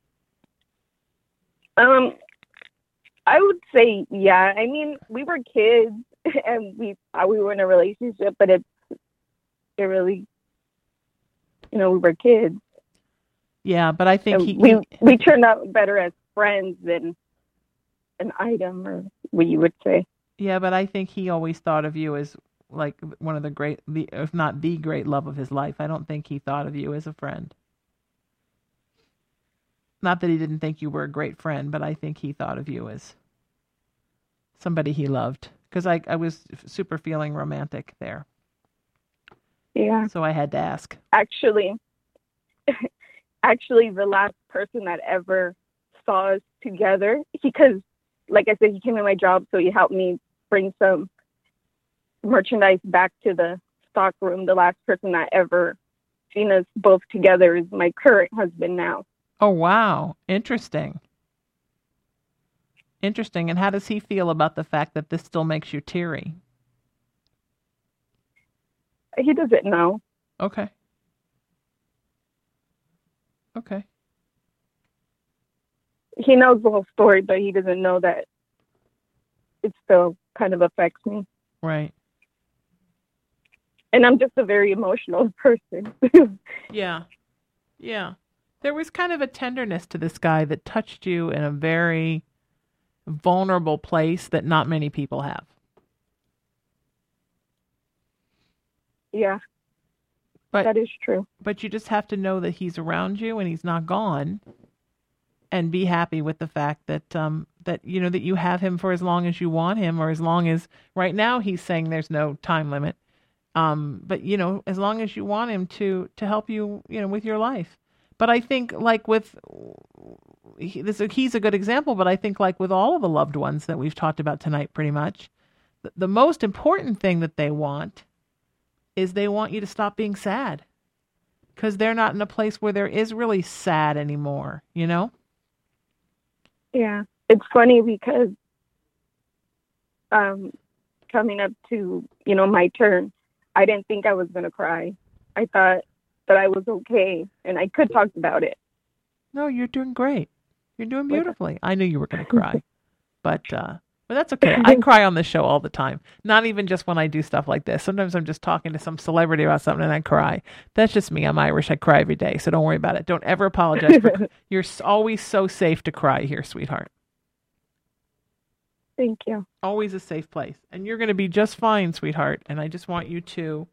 I would say, yeah. I mean, we were kids, and we thought we were in a relationship, but it really, we were kids. Yeah, but I think we turned out better as friends than an item, or what you would say. Yeah, but I think he always thought of you as like one of if not the great love of his life. I don't think he thought of you as a friend. Not that he didn't think you were a great friend, but I think he thought of you as somebody he loved. Because I was super feeling romantic there. Yeah. So I had to ask. Actually, the last person that ever saw us together, because, like I said, he came in my job, so he helped me bring some merchandise back to the stock room. The last person that ever seen us both together is my current husband now. Oh, wow. Interesting. And how does he feel about the fact that this still makes you teary? He doesn't know. Okay. He knows the whole story, but he doesn't know that it still kind of affects me. Right. And I'm just a very emotional person. Yeah. There was kind of a tenderness to this guy that touched you in a very vulnerable place that not many people have. Yeah. But that is true. But you just have to know that he's around you and he's not gone, and be happy with the fact that that you have him for as long as you want him, or as long as right now he's saying there's no time limit. But as long as you want him to help you, with your life. But I think like he's a good example, but I think like with all of the loved ones that we've talked about tonight, pretty much, the most important thing that they want is they want you to stop being sad, because they're not in a place where there is really sad anymore, Yeah. It's funny because coming up to, my turn, I didn't think I was going to cry. I thought that I was okay and I could talk about it. No, you're doing great. You're doing beautifully. I knew you were going to cry, but that's okay. I cry on this show all the time. Not even just when I do stuff like this. Sometimes I'm just talking to some celebrity about something and I cry. That's just me. I'm Irish. I cry every day. So don't worry about it. Don't ever apologize. You're always so safe to cry here, sweetheart. Thank you. Always a safe place. And you're going to be just fine, sweetheart. And I just want you to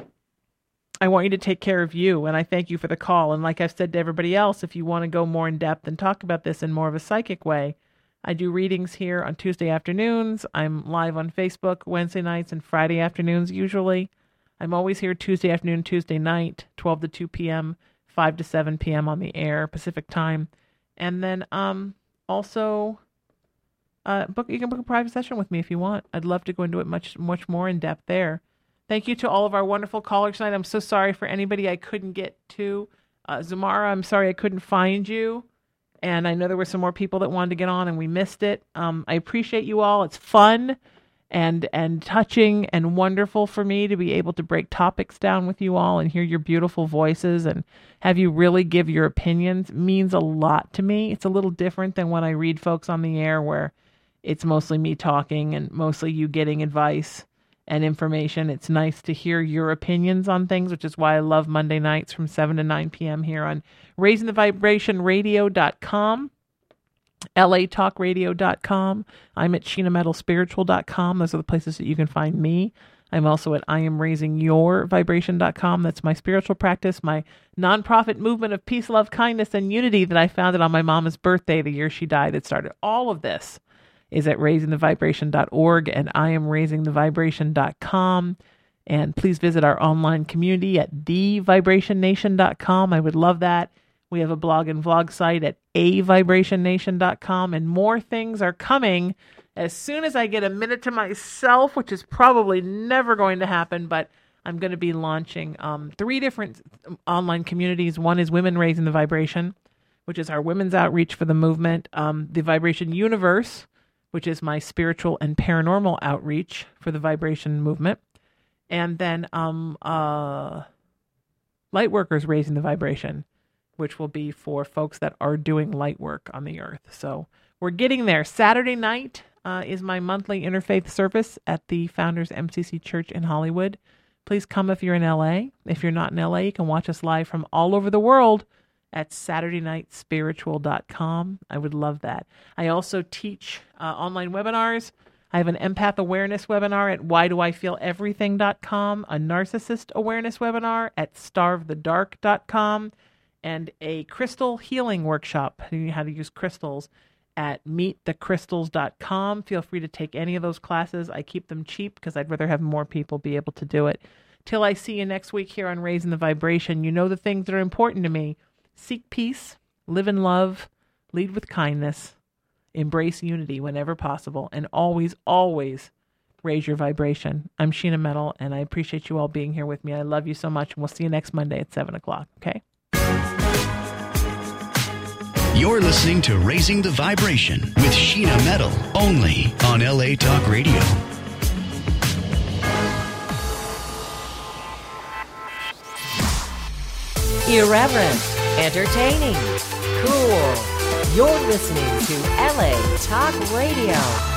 take care of you. And I thank you for the call. And like I've said to everybody else, if you want to go more in depth and talk about this in more of a psychic way, I do readings here on Tuesday afternoons. I'm live on Facebook Wednesday nights and Friday afternoons usually. I'm always here Tuesday afternoon, Tuesday night, 12 to 2 p.m., 5 to 7 p.m. on the air, Pacific time. And then also... you can book a private session with me if you want. I'd love to go into it much more in depth there. Thank you to all of our wonderful callers tonight. I'm so sorry for anybody I couldn't get to. Zamara, I'm sorry I couldn't find you. And I know there were some more people that wanted to get on and we missed it. I appreciate you all. It's fun and touching and wonderful for me to be able to break topics down with you all and hear your beautiful voices and have you really give your opinions. It means a lot to me. It's a little different than when I read folks on the air where it's mostly me talking and mostly you getting advice and information. It's nice to hear your opinions on things, which is why I love Monday nights from 7 to 9 p.m. here on RaisingTheVibrationRadio.com, LATalkRadio.com. I'm at SheenaMetalSpiritual.com. Those are the places that you can find me. I'm also at IamRaisingYourVibration.com. That's my spiritual practice, my nonprofit movement of peace, love, kindness, and unity that I founded on my mama's birthday, the year she died. It started all of this is at raisingthevibration.org and IamRaisingTheVibration.com. And please visit our online community at TheVibrationNation.com. I would love that. We have a blog and vlog site at AVibrationNation.com, and more things are coming as soon as I get a minute to myself, which is probably never going to happen, but I'm going to be launching 3 different online communities. One is Women Raising the Vibration, which is our women's outreach for the movement. The Vibration Universe, which is my spiritual and paranormal outreach for the vibration movement. And then Lightworkers Raising the Vibration, which will be for folks that are doing light work on the earth. So we're getting there. Saturday night is my monthly interfaith service at the Founders MCC Church in Hollywood. Please come if you're in LA. If you're not in LA, you can watch us live from all over the world at SaturdayNightSpiritual.com. I would love that. I also teach online webinars. I have an empath awareness webinar at whydoifeeleverything.com, a narcissist awareness webinar at starvethedark.com, and a crystal healing workshop, how to use crystals, at meetthecrystals.com. Feel free to take any of those classes. I keep them cheap because I'd rather have more people be able to do it. Till I see you next week here on Raising the Vibration, you know the things that are important to me. Seek peace, live in love, lead with kindness, embrace unity whenever possible, and always, always raise your vibration. I'm Sheena Metal, and I appreciate you all being here with me. I love you so much, and we'll see you next Monday at 7 o'clock, okay? You're listening to Raising the Vibration with Sheena Metal, only on LA Talk Radio. Irreverent, entertaining, cool. You're listening to LA Talk Radio.